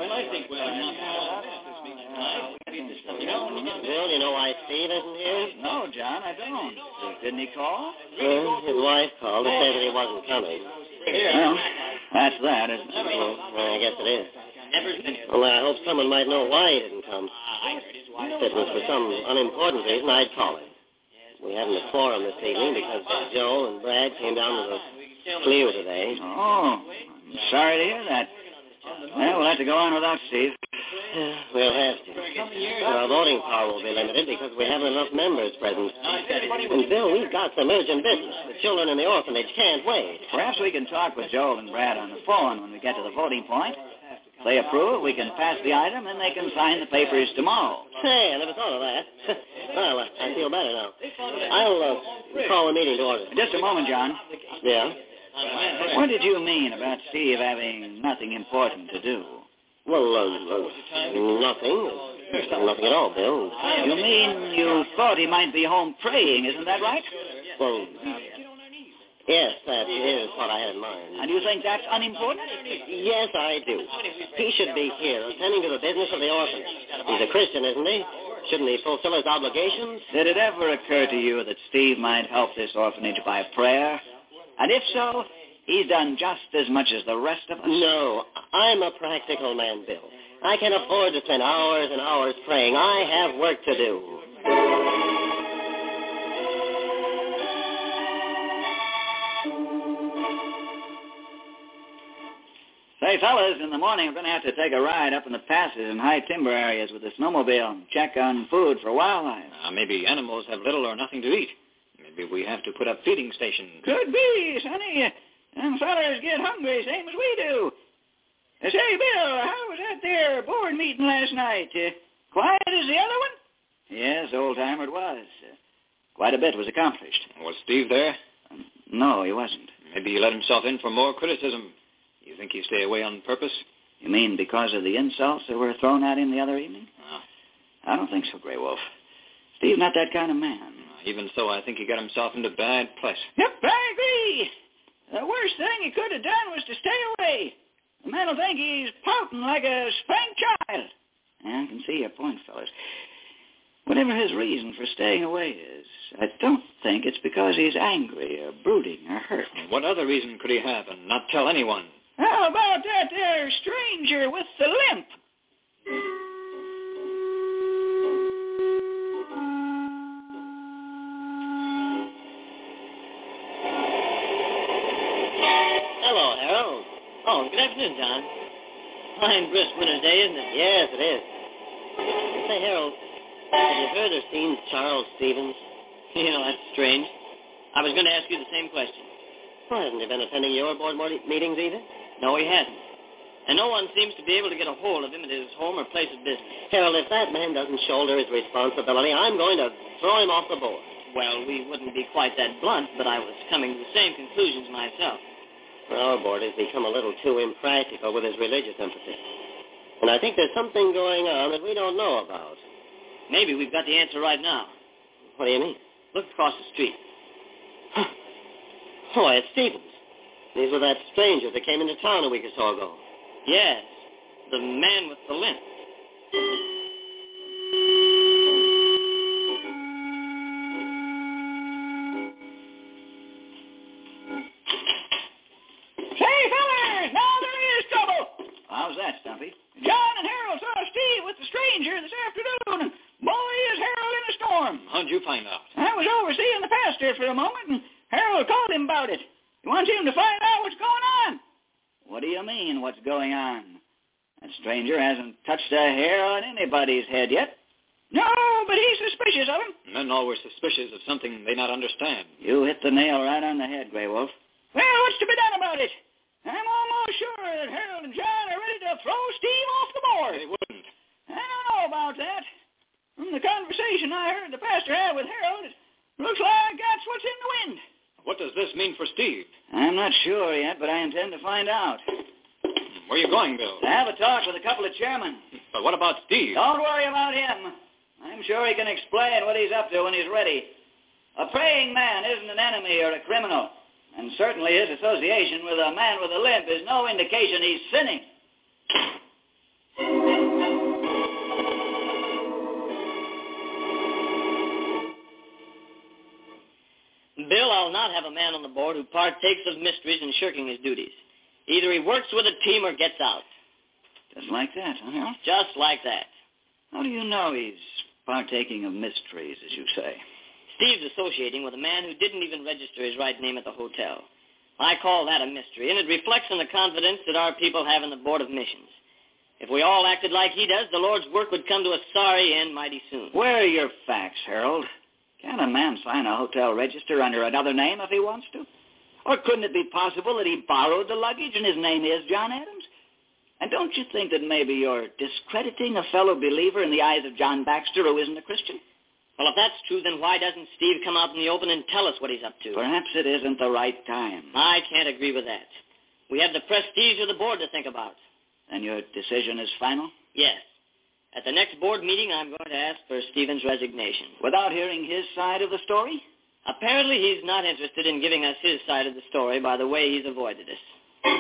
Well, I think we'll not Bill, you know why Steve isn't here? No, John, I don't. Didn't he call? Well, his wife called to say that he wasn't coming. Well, that's that, isn't it? Well, I guess it is. Well, I hope someone might know why he didn't come. If it was for some unimportant reason, I'd call him. We haven't a quorum this evening because Joel and Brad came down to the Cleo today. Oh, I'm sorry to hear that. Well, we'll have to go on without Steve. We'll have to. Well, our voting power will be limited because we haven't enough members present. And, Bill, we've got some urgent business. The children in the orphanage can't wait. Perhaps we can talk with Joel and Brad on the phone when we get to the voting point. If they approve, we can pass the item and they can sign the papers tomorrow. Hey, I never thought of that. Well, uh, I feel better now. I'll uh, call the meeting to order. Just a moment, John. Yeah? What did you mean about Steve having nothing important to do? Well, uh, uh, nothing. Nothing at all, Bill. You mean you thought he might be home praying, isn't that right? Well, yes, that is what I had in mind. And you think that's unimportant? Yes, I do. He should be here, attending to the business of the orphanage. He's a Christian, isn't he? Shouldn't he fulfill his obligations? Did it ever occur to you that Steve might help this orphanage by prayer? And if so, he's done just as much as the rest of us. No, I'm a practical man, Bill. I can afford to spend hours and hours praying. I have work to do. Say, fellas, in the morning we're going to have to take a ride up in the passes and high timber areas with the snowmobile and check on food for wildlife. Uh, maybe animals have little or nothing to eat. Maybe we have to put up feeding stations. Could be, Sonny. Them fellers get hungry same as we do. Uh, say, Bill, how was that there board meeting last night? Uh, quiet as the other one? Yes, old-timer it was. Uh, quite a bit was accomplished. Was Steve there? Um, no, he wasn't. Maybe he let himself in for more criticism. You think he stayed away on purpose? You mean because of the insults that were thrown at him the other evening? Oh. I don't think so, Grey Wolf. Steve's not that kind of man. Even so, I think he got himself into bad place. Yep, I agree. The worst thing he could have done was to stay away. The men will think he's pouting like a spanked child. Yeah, I can see your point, fellas. Whatever his reason for staying away is, I don't think it's because he's angry or brooding or hurt. What other reason could he have and not tell anyone? How about that there stranger with the limp? Hello, Harold. Oh, good afternoon, John. Fine, brisk winter's day, isn't it? Yes, it is. Say, Harold, have you heard or seen Charles Stevens? You know, that's strange. I was going to ask you the same question. Well, hasn't he been attending your board meetings either? No, he hasn't. And no one seems to be able to get a hold of him at his home or place of business. Harold, if that man doesn't shoulder his responsibility, I'm going to throw him off the board. Well, we wouldn't be quite that blunt, but I was coming to the same conclusions myself. Our board has become a little too impractical with his religious emphasis. And I think there's something going on that we don't know about. Maybe we've got the answer right now. What do you mean? Look across the street. Why, it's Stevens. These were that stranger that came into town a week or so ago. Yes, the man with the limp. Say, fellers, now there is trouble. How's that, Stumpy? John and Harold saw Steve with the stranger this afternoon, and boy, is Harold in a storm. How'd you find out? I was overseeing the pasture for a moment, and Harold called him about it. He wants him to find out what's going on. What do you mean, what's going on? That stranger hasn't touched a hair on anybody's head yet. No, but he's suspicious of him. Men always suspicious of something they not understand. You hit the nail right on the head, Grey Wolf. Well, what's to be done about it? I'm almost sure that Harold and John are ready to throw Steve off the board. They wouldn't. I don't know about that. From the conversation I heard the pastor have with Harold, it looks like that's what's in the wind. What does this mean for Steve? I'm not sure yet, but I intend to find out. Where are you going, Bill? To have a talk with a couple of chairmen. But what about Steve? Don't worry about him. I'm sure he can explain what he's up to when he's ready. A praying man isn't an enemy or a criminal. And certainly his association with a man with a limp is no indication he's sinning. Bill, I'll not have a man on the board who partakes of mysteries and shirking his duties. Either he works with a team or gets out. Just like that, huh, Harold? Just like that. How do you know he's partaking of mysteries, as you say? Steve's associating with a man who didn't even register his right name at the hotel. I call that a mystery, and it reflects on the confidence that our people have in the Board of Missions. If we all acted like he does, the Lord's work would come to a sorry end mighty soon. Where are your facts, Harold? Can a man sign a hotel register under another name if he wants to? Or couldn't it be possible that he borrowed the luggage and his name is John Adams? And don't you think that maybe you're discrediting a fellow believer in the eyes of John Baxter who isn't a Christian? Well, if that's true, then why doesn't Steve come out in the open and tell us what he's up to? Perhaps it isn't the right time. I can't agree with that. We have the prestige of the board to think about. And your decision is final? Yes. At the next board meeting, I'm going to ask for Stephen's resignation. Without hearing his side of the story? Apparently, he's not interested in giving us his side of the story by the way he's avoided us.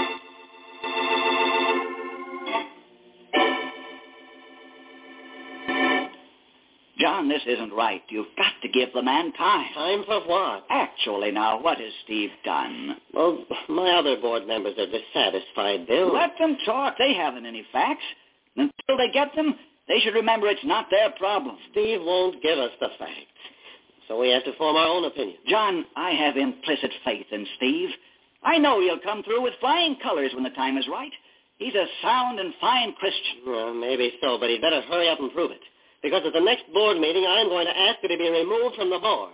John, this isn't right. You've got to give the man time. Time for what? Actually, now, what has Steve done? Well, my other board members are dissatisfied, Bill. Let them talk. They haven't any facts. Until they get them, they should remember it's not their problem. Steve won't give us the facts, so we have to form our own opinion. John, I have implicit faith in Steve. I know he'll come through with flying colors when the time is right. He's a sound and fine Christian. Well, maybe so, but he'd better hurry up and prove it. Because at the next board meeting, I'm going to ask you to be removed from the board.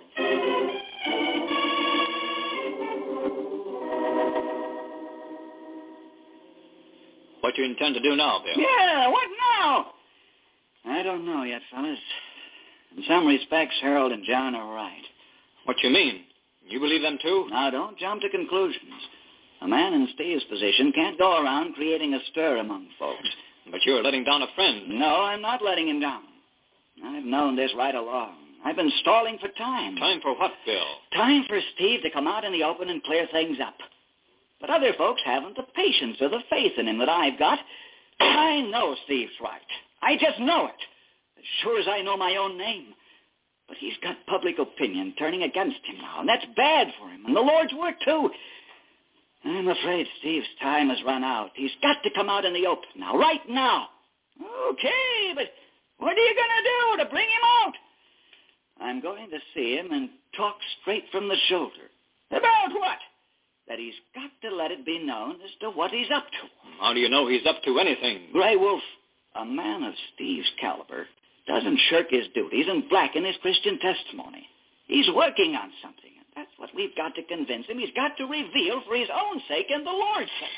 What you intend to do now, Bill? Yeah, what now? I don't know yet, fellas. In some respects, Harold and John are right. What you mean? You believe them too? Now, don't jump to conclusions. A man in Steve's position can't go around creating a stir among folks. But you're letting down a friend. No, I'm not letting him down. I've known this right along. I've been stalling for time. Time for what, Bill? Time for Steve to come out in the open and clear things up. But other folks haven't the patience or the faith in him that I've got. I know Steve's right. I just know it. As sure as I know my own name. But he's got public opinion turning against him now, and that's bad for him, and the Lord's work, too. I'm afraid Steve's time has run out. He's got to come out in the open now, right now. Okay, but what are you going to do to bring him out? I'm going to see him and talk straight from the shoulder. About what? That he's got to let it be known as to what he's up to. How do you know he's up to anything? Gray Wolf, a man of Steve's caliber doesn't shirk his duties and blacken his Christian testimony. He's working on something, and that's what we've got to convince him. He's got to reveal for his own sake and the Lord's sake.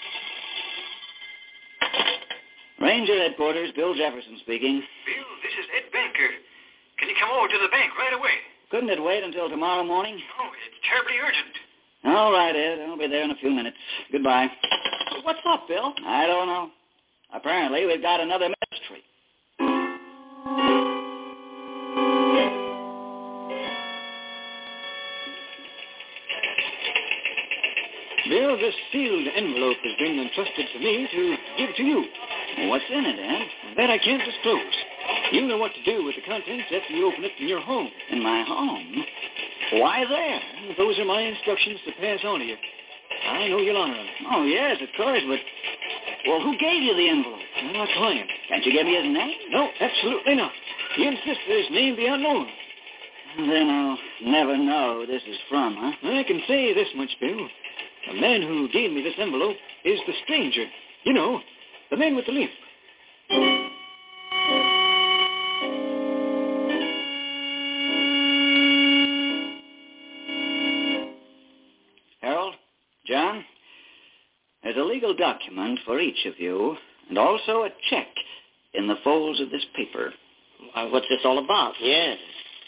Ranger Headquarters, Bill Jefferson speaking. Bill, this is Ed Banker. Can you come over to the bank right away? Couldn't it wait until tomorrow morning? Oh, it's terribly urgent. All right, Ed. I'll be there in a few minutes. Goodbye. What's up, Bill? I don't know. Apparently, we've got another mystery. Bill, this sealed envelope has been entrusted to me to give to you. What's in it, Ed? That I can't disclose. You know what to do with the contents after you open it in your home. In my home? Why there? Those are my instructions to pass on to you. I know you'll honor them. Oh, yes, of course, but... Well, who gave you the envelope? My client. Can't you give me his name? No, absolutely not. He insists that his name be unknown. Then I'll never know who this is from, huh? I can say this much, Bill. The man who gave me this envelope is the stranger. You know, the man with the limp. Harold, John, there's a legal document for each of you, and also a check in the folds of this paper. Why, what's this all about? Yes.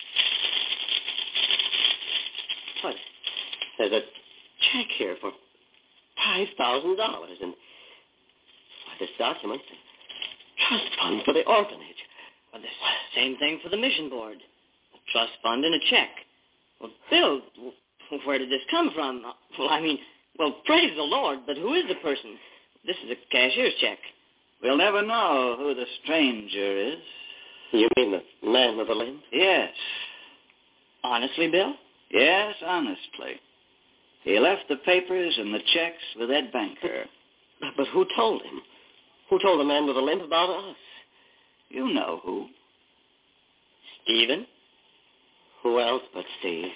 What? There's a check here for five thousand dollars, and why, this document, trust fund for the orphanage. Well, this same thing for the mission board. A trust fund and a check. Well, Bill, where did this come from? Well, I mean, well, praise the Lord, but who is the person? This is a cashier's check. We'll never know who the stranger is. You mean the man with the limp? Yes. Honestly, Bill? Yes, honestly. He left the papers and the checks with Ed Banker. But, but who told him? Who told the man with the limp about us? You know who. Stephen? Who else but Steve?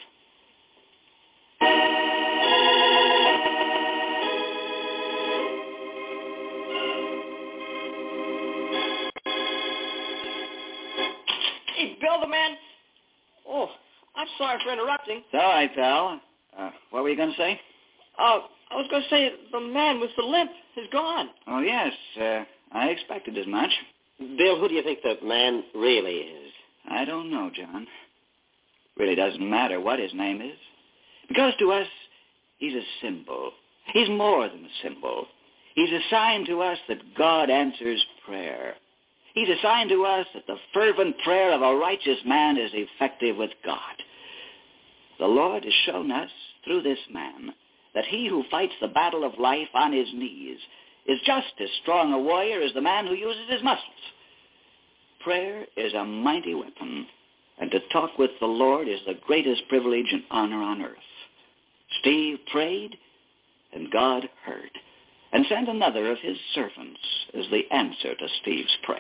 Hey, Bill, the man... Oh, I'm sorry for interrupting. It's all right, pal. Uh, what were you going to say? Uh, I was going to say the man with the limp is gone. Oh, yes. Uh, I expected as much. Bill, who do you think the man really is? I don't know, John. Really doesn't matter what his name is. Because to us, he's a symbol. He's more than a symbol. He's a sign to us that God answers prayer. He's a sign to us that the fervent prayer of a righteous man is effective with God. The Lord has shown us through this man that he who fights the battle of life on his knees is just as strong a warrior as the man who uses his muscles. Prayer is a mighty weapon, and to talk with the Lord is the greatest privilege and honor on earth. Steve prayed, and God heard, and sent another of his servants as the answer to Steve's prayer.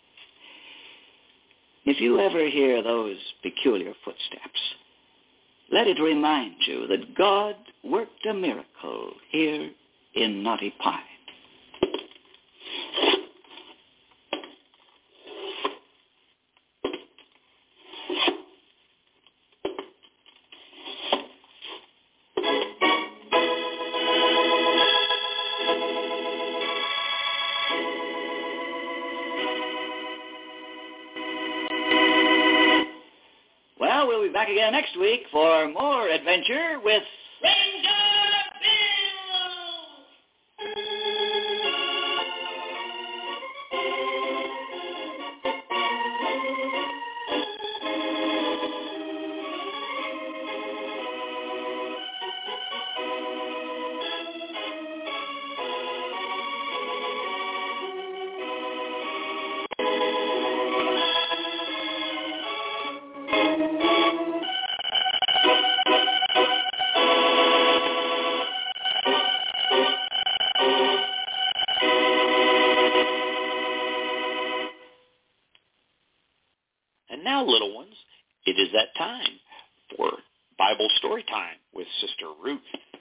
If you ever hear those peculiar footsteps, let it remind you that God worked a miracle here in Knotty Pine. Well, we'll be back again next week for more adventure with Ranger And now, little ones, it is that time for Bible Story Time with Sister Ruth.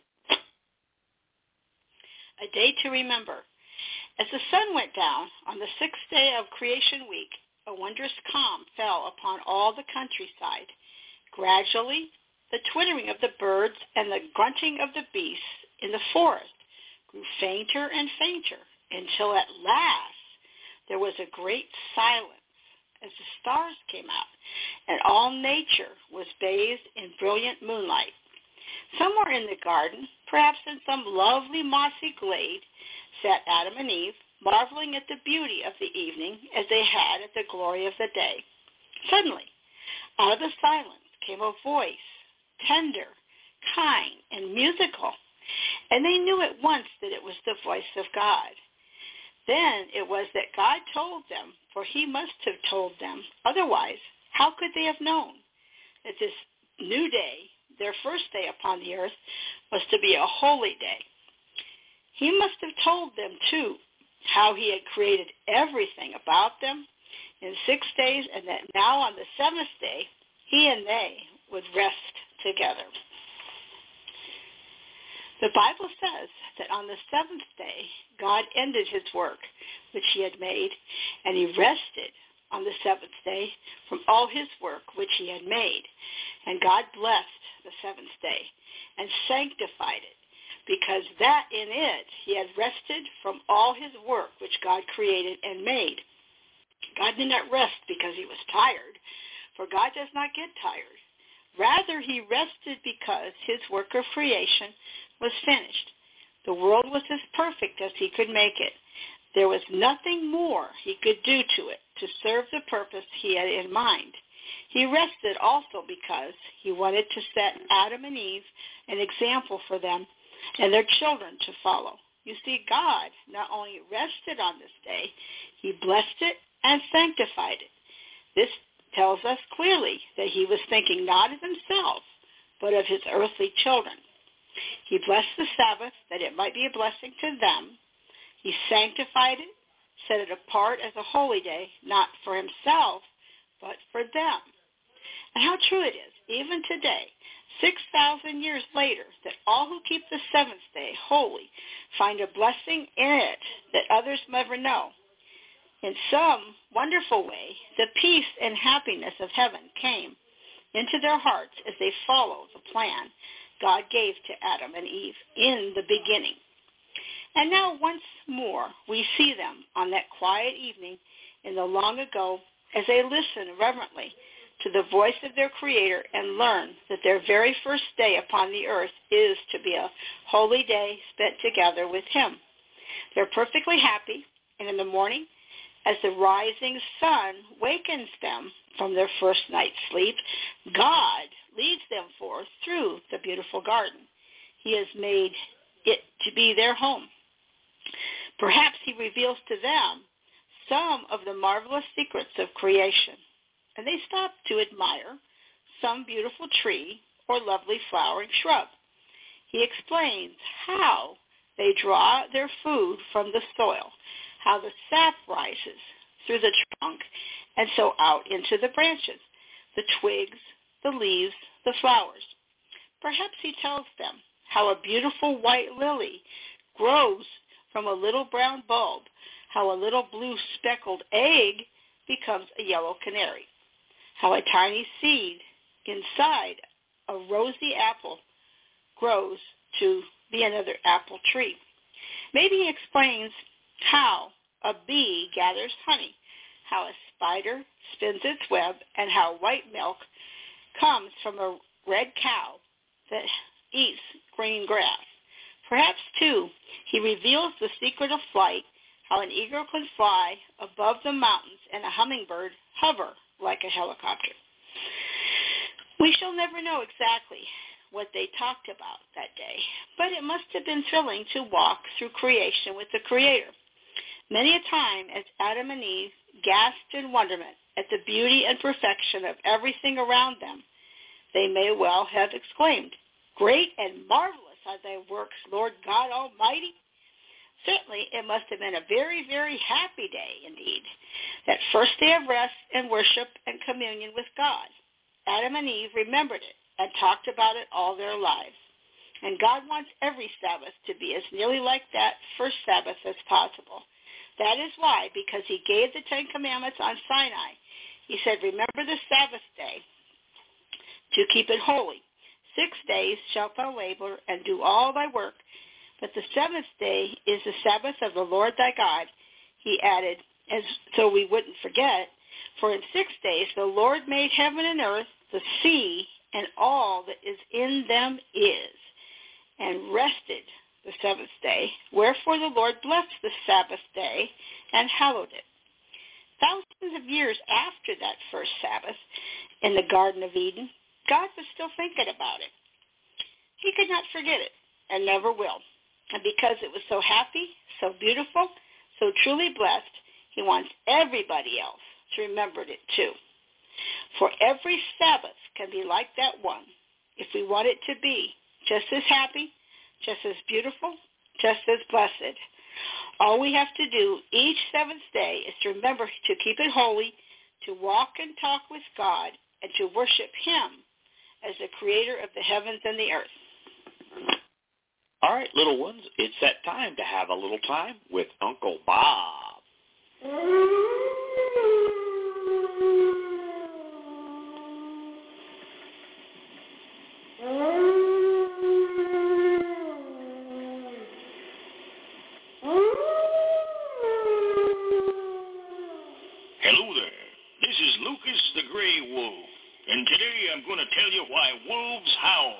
A day to remember. As the sun went down on the sixth day of creation week, a wondrous calm fell upon all the countryside. Gradually, the twittering of the birds and the grunting of the beasts in the forest grew fainter and fainter until at last there was a great silence as the stars came out, and all nature was bathed in brilliant moonlight. Somewhere in the garden, perhaps in some lovely mossy glade, sat Adam and Eve, marveling at the beauty of the evening as they had at the glory of the day. Suddenly, out of the silence came a voice, tender, kind, and musical, and they knew at once that it was the voice of God. Then it was that God told them, for he must have told them. Otherwise, how could they have known that this new day, their first day upon the earth, was to be a holy day? He must have told them, too, how he had created everything about them in six days, and that now on the seventh day, he and they would rest together. The Bible says that on the seventh day, God ended his work which he had made, and he rested on the seventh day from all his work which he had made. And God blessed the seventh day and sanctified it, because that in it he had rested from all his work which God created and made. God did not rest because he was tired, for God does not get tired. Rather, he rested because his work of creation was finished. The world was as perfect as he could make it. There was nothing more he could do to it to serve the purpose he had in mind. He rested also because he wanted to set Adam and Eve an example for them and their children to follow. You see, God not only rested on this day, he blessed it and sanctified it. This tells us clearly that he was thinking not of himself, but of his earthly children. He blessed the Sabbath that it might be a blessing to them. He sanctified it, set it apart as a holy day, not for himself, but for them. And how true it is, even today, six thousand years later, that all who keep the seventh day holy find a blessing in it that others never know. In some wonderful way, the peace and happiness of heaven came into their hearts as they followed the plan God gave to Adam and Eve in the beginning. And now once more we see them on that quiet evening in the long ago as they listen reverently to the voice of their Creator and learn that their very first day upon the earth is to be a holy day spent together with Him. They're perfectly happy, and in the morning, as the rising sun wakens them from their first night's sleep, God leads them forth through the beautiful garden. He has made it to be their home. Perhaps He reveals to them some of the marvelous secrets of creation, and they stop to admire some beautiful tree or lovely flowering shrub. He explains how they draw their food from the soil, how the sap rises through the trunk and so out into the branches, the twigs, the leaves, the flowers. Perhaps He tells them how a beautiful white lily grows from a little brown bulb, how a little blue speckled egg becomes a yellow canary, how a tiny seed inside a rosy apple grows to be another apple tree. Maybe He explains how a bee gathers honey, how a spider spins its web, and how white milk comes from a red cow that eats green grass. Perhaps, too, He reveals the secret of flight, how an eagle can fly above the mountains and a hummingbird hover like a helicopter. We shall never know exactly what they talked about that day, but it must have been thrilling to walk through creation with the Creator. Many a time as Adam and Eve gasped in wonderment at the beauty and perfection of everything around them, they may well have exclaimed, "Great and marvelous are thy works, Lord God Almighty." Certainly it must have been a very, very happy day indeed, that first day of rest and worship and communion with God. Adam and Eve remembered it and talked about it all their lives. And God wants every Sabbath to be as nearly like that first Sabbath as possible. That is why, because He gave the Ten Commandments on Sinai, He said, "Remember the Sabbath day to keep it holy. Six days shalt thou labor and do all thy work, but the seventh day is the Sabbath of the Lord thy God." He added, as so we wouldn't forget, "For in six days the Lord made heaven and earth, the sea, and all that is in them is, and rested the seventh day. Wherefore the Lord blessed the Sabbath day and hallowed it." Thousands of years after that first Sabbath in the Garden of Eden, God was still thinking about it. He could not forget it and never will. And because it was so happy, so beautiful, so truly blessed, He wants everybody else to remember it too. For every Sabbath can be like that one if we want it to be just as happy, just as beautiful, just as blessed. All we have to do each seventh day is to remember to keep it holy, to walk and talk with God, and to worship Him as the Creator of the heavens and the earth. All right, little ones, it's that time to have a little time with Uncle Bob. Hello there. This is Lucas the Gray Wolf, and today I'm going to tell you why wolves howl.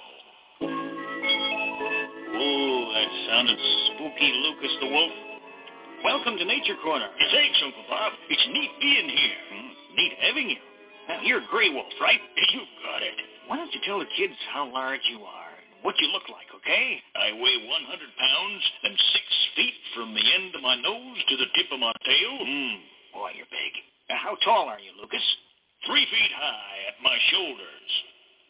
Oh, that sounded spooky, Lucas the Wolf. Welcome to Nature Corner. Thanks, Uncle Bob. It's neat being here. Hmm, neat having you. Now, you're a gray wolf, right? You got it. Why don't you tell the kids how large you are and what you look like, okay? I weigh one hundred pounds and six feet from the end of my nose to the tip of my tail. Hmm, boy, you're big. Now, how tall are you, Lucas? Three feet high at my shoulders.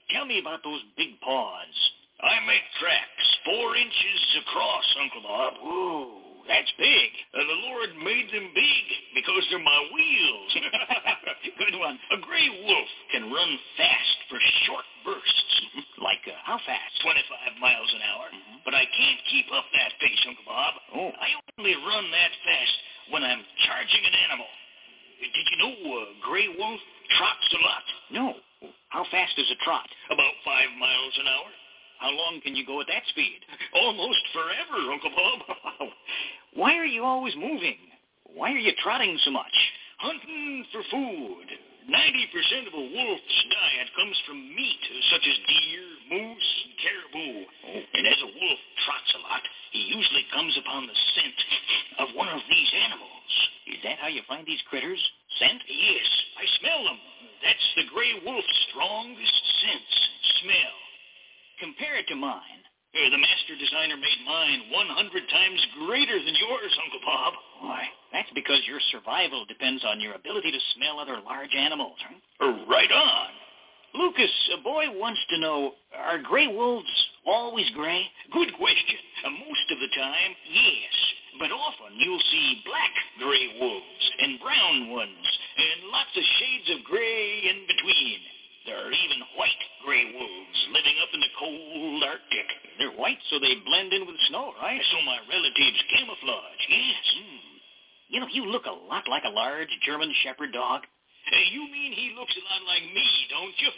tell me about those big paws. I make tracks four inches across, Uncle Bob. Whoa, that's big. And the Lord made them big because they're my wheels. Good one. A gray wolf can run fast for short bursts. Like uh, how fast? twenty-five miles an hour. Mm-hmm. But I can't keep up that pace, Uncle Bob. Oh. I only run that fast when I'm charging an animal. Did you know a gray wolf trots a lot? No. How fast is a trot? About five miles an hour. How long can you go at that speed? Almost forever, Uncle Bob. Why are you always moving? Why are you trotting so much? Hunting for food. ninety percent of a wolf's diet comes from meat, such as deer, moose, and caribou. Oh. And as a wolf trots a lot, he usually comes upon the scent of one of these animals. Is that how you find these critters? Scent? Yes, I smell them. That's the gray wolf's strongest sense, smell. Compare it to mine. Uh, the master designer made mine one hundred times greater than yours, Uncle Bob. Why, that's because your survival depends on your ability to smell other large animals, huh? Uh, right on. Lucas, a boy wants to know, are gray wolves always gray? Good question. Uh, most of the time, yes. But often you'll see black gray wolves and brown ones and lots of shades of gray in between. There are even white gray wolves living up in the cold Arctic. They're white so they blend in with snow, right? So my relatives camouflage, yes. Mm. You know, you look a lot like a large German Shepherd dog. Hey, you mean he looks a lot like me, don't you?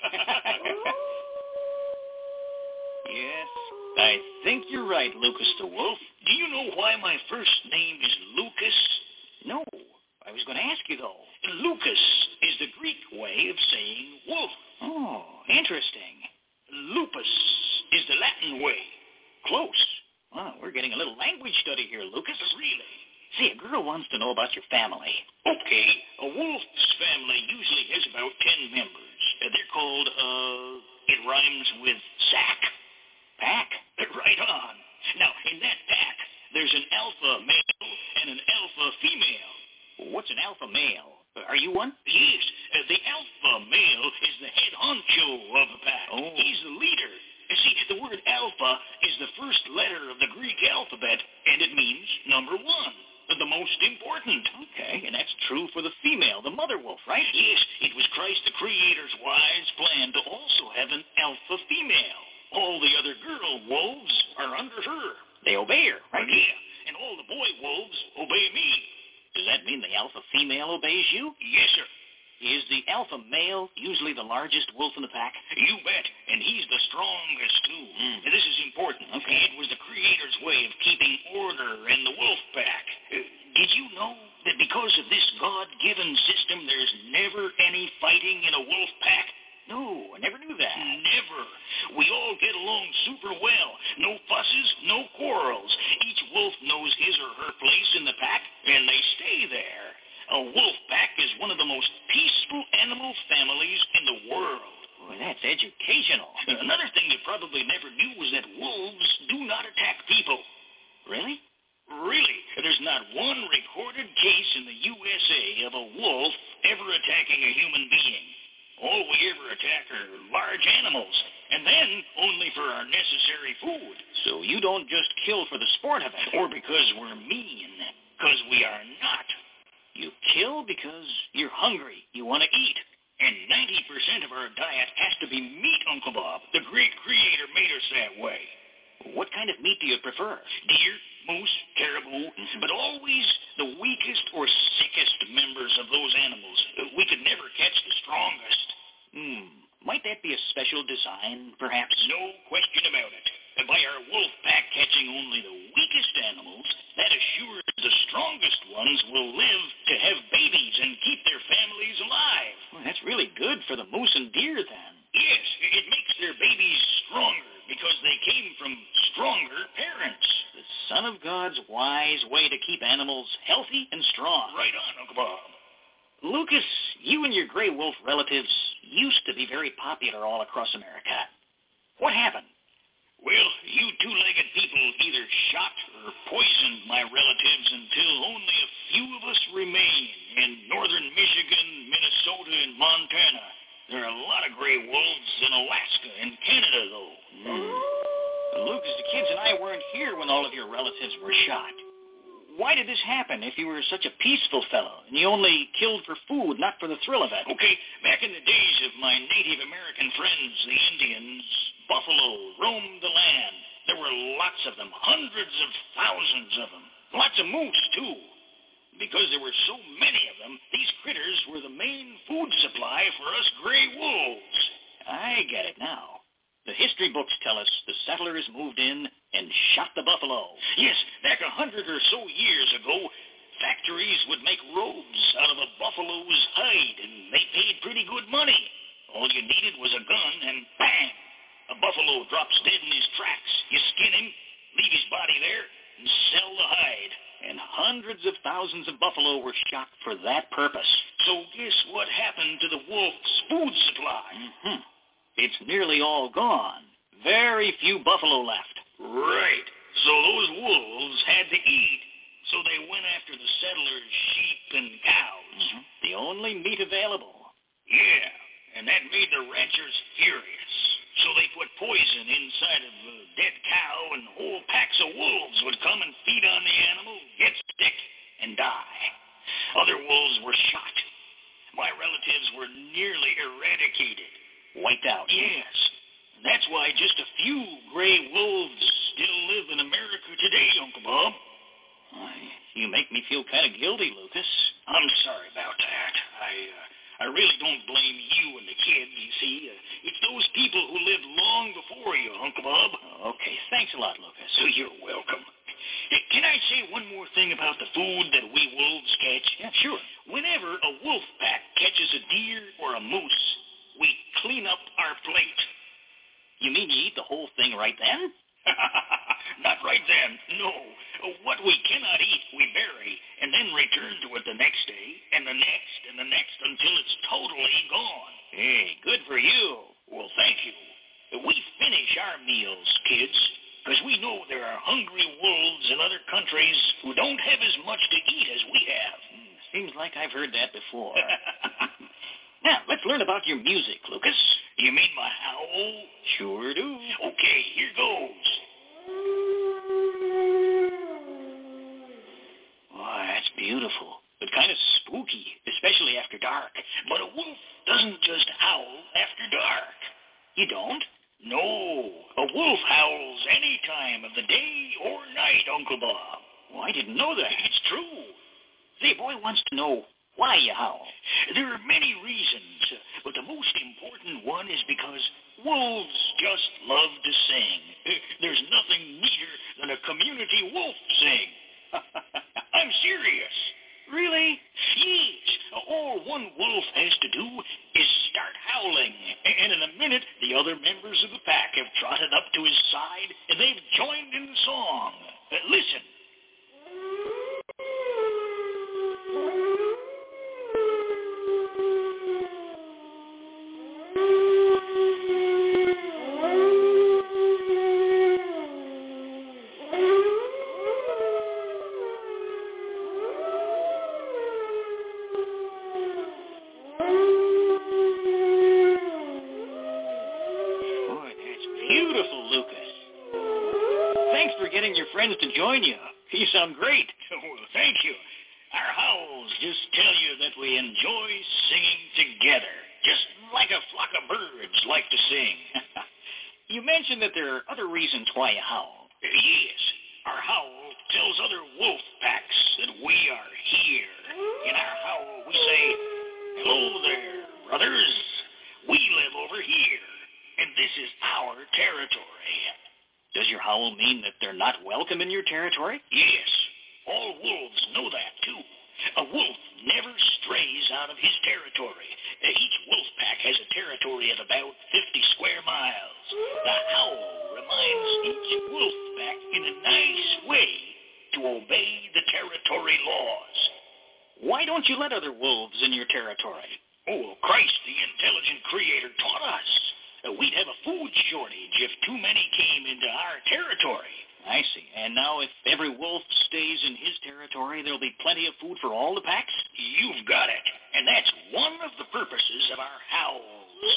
Yes, I think you're right, Lucas the Wolf. Do you know why my first name is Lucas? No, I was going to ask you, though. Lucas is the Greek way of saying wolf. Oh, interesting. Lupus is the Latin way. Close. Well, we're getting a little language study here, Lucas. Really? See, a girl wants to know about your family. Okay. A wolf's family usually has about ten members. Uh, they're called, uh, it rhymes with sack. Pack? Right on. Now, in that pack, there's an alpha male and an alpha female. What's an alpha male? Are you one? Yes. Uh, the alpha male is the head honcho of the pack. Oh. He's the leader. You see, the word alpha is the first letter of the Greek alphabet, and it means number one, the most important. Okay, and that's true for the female, the mother wolf, right? Yes, it was Christ the Creator's wise plan to also have an alpha female. All the other girl wolves are under her. They obey her, right? Yeah, and all the boy wolves obey me. Does that mean the alpha female obeys you? Yes, sir. Is the alpha male usually the largest wolf in the pack? You bet, and he's the strongest, too. Mm. This is important. Okay. It was the Creator's way of keeping order in the wolf pack. Uh, did you know that because of this God-given system, there's never any fighting in a wolf pack? No, I never knew that. Never. We all get along super well. No fusses, no quarrels. Each wolf knows his or her place in the pack, and they stay there. A wolf pack is one of the most peaceful animal families in the world. Boy, that's educational. Another thing you probably never knew was that wolves do not attack people. Really? Really. There's not one recorded case in the U S A of a wolf ever attacking a human being. All we ever attack are large animals, and then only for our necessary food. So you don't just kill for the sport of it. Or because we're mean. Because we are not. You kill because you're hungry. You want to eat. And ninety percent of our diet has to be meat, Uncle Bob. The great Creator made us that way. What kind of meat do you prefer? Deer, moose, caribou, mm-hmm. but always the weakest or sickest members of those animals. We could never catch the strongest. Hmm. Might that be a special design, perhaps? No question about it. By our wolf pack catching only the weakest animals, that assures the strongest ones will live to have babies and keep their families alive. Well, that's really good for the moose and deer, then. Yes, it makes their babies stronger because they came from stronger parents. The Son of God's wise way to keep animals healthy and strong. Right on, Uncle Bob. Lucas, you and your gray wolf relatives used to be very popular all across America. What happened? Well, you two-legged people either shot or poisoned my relatives until only a few of us remain in northern Michigan, Minnesota, and Montana. There are a lot of gray wolves in Alaska and Canada, though. Mm. Lucas, the kids and I weren't here when all of your relatives were shot. Why did this happen if you were such a peaceful fellow and you only killed for food, not for the thrill of it? Okay, back in the days of my Native American friends, the Indians, buffalo roamed the land. There were lots of them, hundreds of thousands of them. Lots of moose, too. Because there were so many of them, these critters were the main food supply for us gray wolves. I get it now. The history books tell us the settlers moved in and shot the buffalo. Yes, back a hundred or so years ago, factories would make robes out of a buffalo's hide, and they paid pretty good money. All you needed was a gun, and bang! A buffalo drops dead in his tracks. You skin him, leave his body there, and sell the hide. And hundreds of thousands of buffalo were shot for that purpose. So guess what happened to the wolf's food supply? Mm-hmm. It's nearly all gone. Very few buffalo left. Right. So those wolves had to eat. So they went after the settlers' sheep and cows. Mm-hmm. The only meat available. Yeah, and that made the ranchers furious. So they put poison inside of a dead cow, and whole packs of wolves would come and feed on the animal, get sick, and die. Other wolves were shot. My relatives were nearly eradicated. Wiped out. Yes. That's why just a few gray wolves still live in America today, Uncle Bob. Why, you make me feel kind of guilty, Lucas. I'm sorry about that. I uh, I really don't blame you and the kids, you see. Uh, it's those people who lived long before you, Uncle Bob. Okay, thanks a lot, Lucas. Oh, you're welcome. Hey, can I say one more thing about the food that we wolves catch? Yeah, sure. Whenever a wolf pack catches a deer or a moose, we clean up our plate. You mean you eat the whole thing right then? Not right then, no. What we cannot eat, we bury, and then return to it the next day, and the next, and the next, until it's totally gone. Hey, good for you. Well, thank you. We finish our meals, kids, because we know there are hungry wolves in other countries who don't have as much to eat as we have. Seems like I've heard that before. Now, let's learn about your music, Lucas. You mean my howl? Sure do. Okay, here goes. Oh, that's beautiful, but kind of spooky, especially after dark. But a wolf doesn't just howl after dark. You don't? No, a wolf howls any time of the day or night, Uncle Bob. Well, I didn't know that. It's true. The boy wants to know why you howl. There are many reasons, but the most important one is because wolves just love to sing. There's nothing neater than a community wolf sing. I'm serious. Really? Yes. All one wolf has to do is start howling, and in a minute, the other members of the pack have trotted up to his side, and they've joined in the song. Uh, listen. Friends to join you. You sound great. Well, thank you. Our howls just tell you that we enjoy singing together, just like a flock of birds like to sing. You mentioned that there are other reasons why you howl. Yes. Our howl tells other wolf packs that we are here. In our howl, we say, hello there, brothers. We live over here, and this is our territory. Does your howl mean that they're not welcome in your territory? Yes. All wolves know that, too. A wolf never strays out of his territory. Each wolf pack has a territory of about fifty square miles. The howl reminds each wolf pack in a nice way to obey the territory laws. Why don't you let other wolves in your territory? Oh, Christ, the intelligent creator, taught us. We'd have a food shortage if too many came into our territory. I see. And now if every wolf stays in his territory, there'll be plenty of food for all the packs? You've got it. And that's one of the purposes of our howls.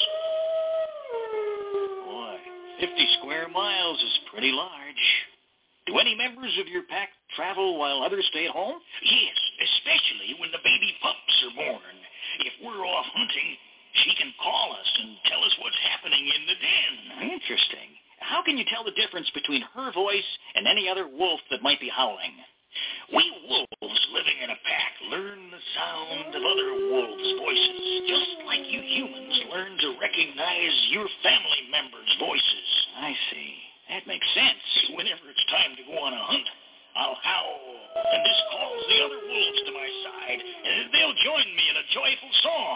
Boy, fifty square miles is pretty large. Do any members of your pack travel while others stay at home? Yes, especially when the baby pups are born. If we're off hunting, she can call us and tell us what's happening in the den. Interesting. How can you tell the difference between her voice and any other wolf that might be howling? We wolves living in a pack learn the sound of other wolves' voices, just like you humans learn to recognize your family members' voices. I see. That makes sense. Whenever it's time to go on a hunt, I'll howl, and this calls the other wolves to my side, and they'll join me in a joyful song.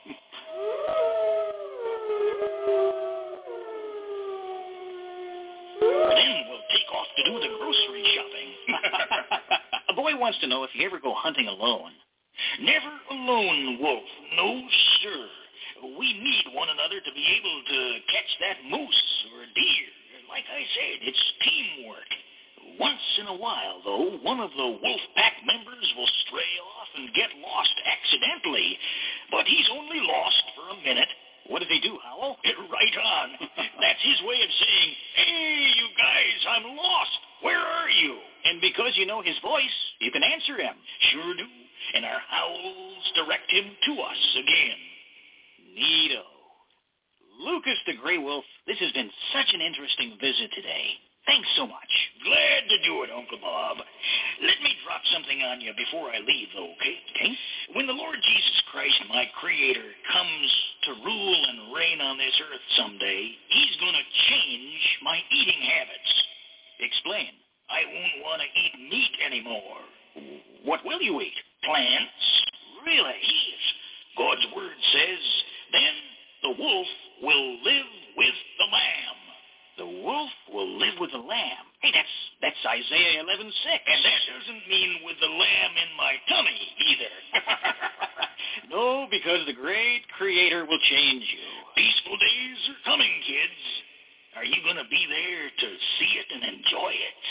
Then we'll take off to do the grocery shopping. A boy wants to know if you ever go hunting alone. Never alone, Wolf. No, sir. We need one another to be able to catch that moose or a deer. Like I said, it's teamwork. Once in a while, though, one of the wolf pack members will stray off and get lost accidentally. But he's only lost for a minute. What does he do, Howl? Right on. That's his way of saying, hey, you guys, I'm lost. Where are you? And because you know his voice, you can answer him. Sure do. And our howls direct him to us again. Neato. Lucas the Gray Wolf, this has been such an interesting visit today. Thanks so much. Glad to do it, Uncle Bob. Let me drop something on you before I leave, though, okay? Okay. When the Lord Jesus Christ, my Creator, comes to rule and reign on this earth someday, he's going to change my eating habits. Explain. I won't want to eat meat anymore. What will you eat? Plants. Really? Yes. God's Word says, then the wolf will live with the lamb. The wolf will live with the lamb. Hey, that's that's Isaiah eleven six. And that doesn't mean with the lamb in my tummy either. No, because the great Creator will change you. Peaceful days are coming, kids. Are you going to be there to see it and enjoy it?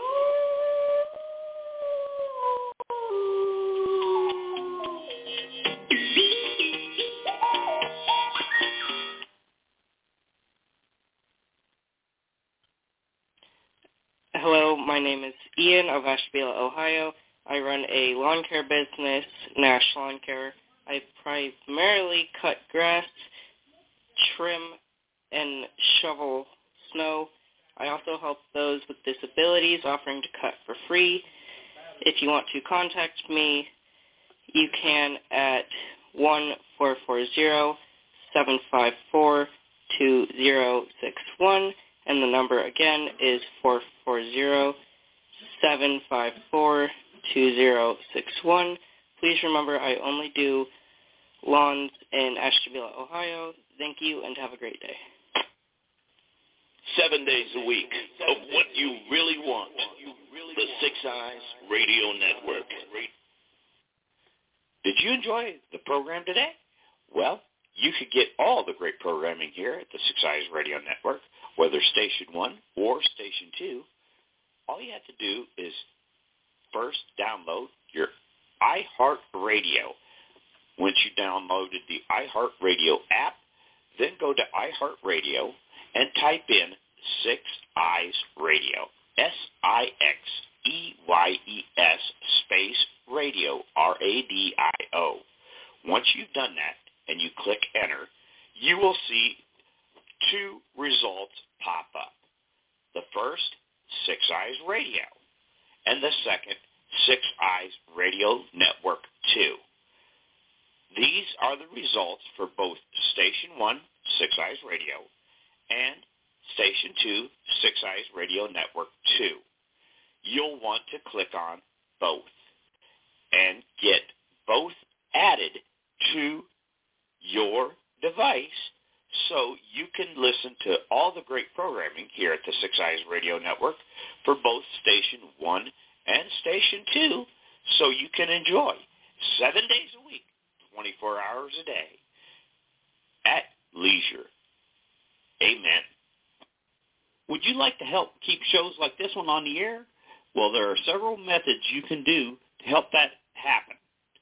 Hello, my name is Ian of Ashtabula, Ohio. I run a lawn care business, Nash Lawn Care. I primarily cut grass, trim, and shovel snow. I also help those with disabilities, offering to cut for free. If you want to contact me, you can at one four four zero, seven five four, two zero six one. And the number again is four four zero, seven five four, two zero six one. Please remember I only do lawns in Ashtabula, Ohio. Thank you and have a great day. Seven days a week of what you really want. The Six Eyes Radio Network. Did you enjoy the program today? Well, you could get all the great programming here at the Six Eyes Radio Network, whether Station one or Station two. All you have to do is first download your iHeartRadio. Once you downloaded the iHeartRadio app, then go to iHeartRadio and type in Six Eyes Radio, S I X E Y E S space radio, R A D I O. Once you've done that and you click enter, you will see two results pop up. The first, Six Eyes Radio, and the second, Six Eyes Radio Network two. These are the results for both Station one, Six Eyes Radio, and Station two, Six Eyes Radio Network two. You'll want to click on both and get both added to your device so you can listen to all the great programming here at the Six Eyes Radio Network for both Station one and Station two, so you can enjoy seven days a week, twenty-four hours a day at leisure. Amen. Would you like to help keep shows like this one on the air? Well, there are several methods you can do to help that happen.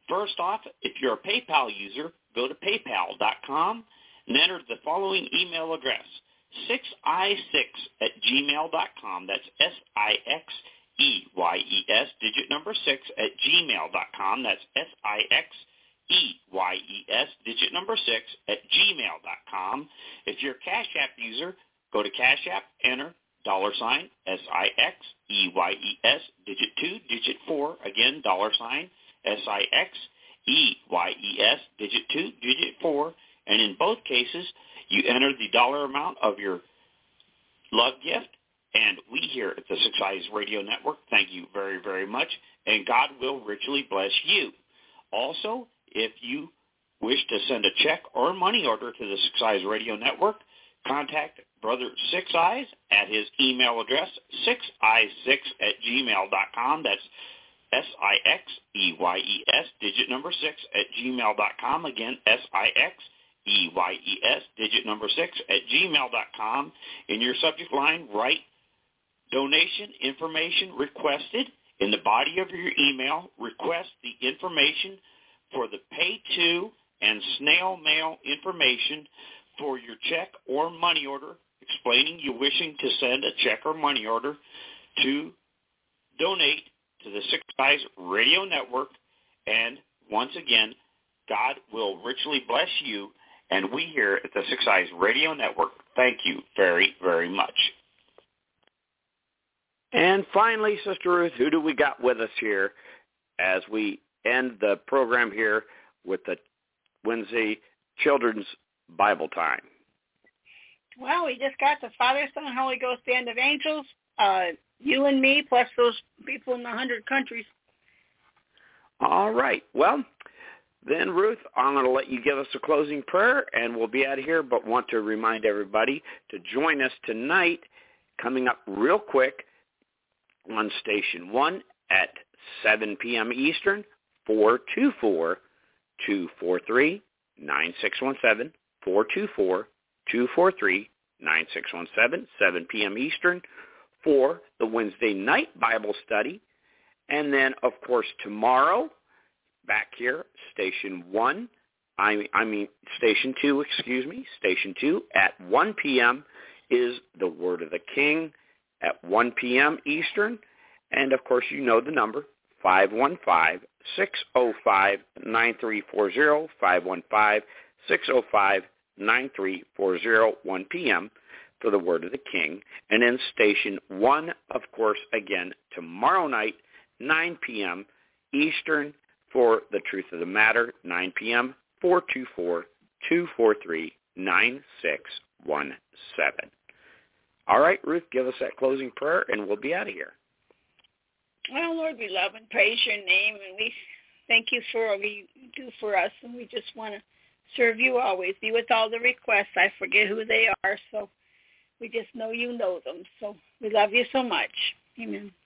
First off, if you're a PayPal user, go to paypal dot com and enter the following email address, six i six at gmail dot com. That's S I X E Y E S, digit number six at gmail dot com. That's S I X E Y E S, digit number six at gmail dot com. If you're a Cash App user, go to Cash App, enter dollar sign S I X E Y E S, digit two, digit four, again, dollar sign S I X E Y E S, digit two, digit four, and in both cases, you enter the dollar amount of your love gift, and we here at the Six Eyes Radio Network thank you very, very much, and God will richly bless you. Also, if you wish to send a check or money order to the Six Eyes Radio Network, contact Brother Six Eyes at his email address, six eyes six at gmail dot com. That's S I X E Y E S, digit number six at gmail dot com. Again, S I X E Y E S, digit number six at gmail dot com. In your subject line, write donation information requested. In the body of your email, request the information for the pay to and snail mail information for your check or money order, explaining you wishing to send a check or money order to donate to the Six Eyes Radio Network. And once again, God will richly bless you, and we here at the Six Eyes Radio Network thank you very, very much. And finally, Sister Ruth, who do we got with us here as we end the program here with the Wednesday Children's Bible Time? Well, we just got the Father, Son, and Holy Ghost Band of Angels, uh, you and me, plus those people in the hundred countries. All right. Well, then, Ruth, I'm going to let you give us a closing prayer, and we'll be out of here, but want to remind everybody to join us tonight, coming up real quick, on Station one at seven p.m. Eastern, four two four, two four three, nine six one seven, four two four, two four three, nine six one seven, seven p.m. Eastern, for the Wednesday night Bible study. And then, of course, tomorrow, back here, Station one, I, I mean, Station two, excuse me, Station two, at one p.m. is the Word of the King at one p.m. Eastern. And, of course, you know the number, five one five, six oh five, nine three four zero, five one five, six oh five, nine three four zero, one p.m. for the Word of the King. And then Station one, of course, again, tomorrow night, nine p.m. Eastern, for the Truth of the Matter, nine p.m., four two four, two four three, nine six one seven. All right, Ruth, give us that closing prayer, and we'll be out of here. Well, Lord, we love and praise your name, and we thank you for all you do for us, and we just want to serve you always. Be with all the requests. I forget who they are, so we just know you know them. So we love you so much. Amen.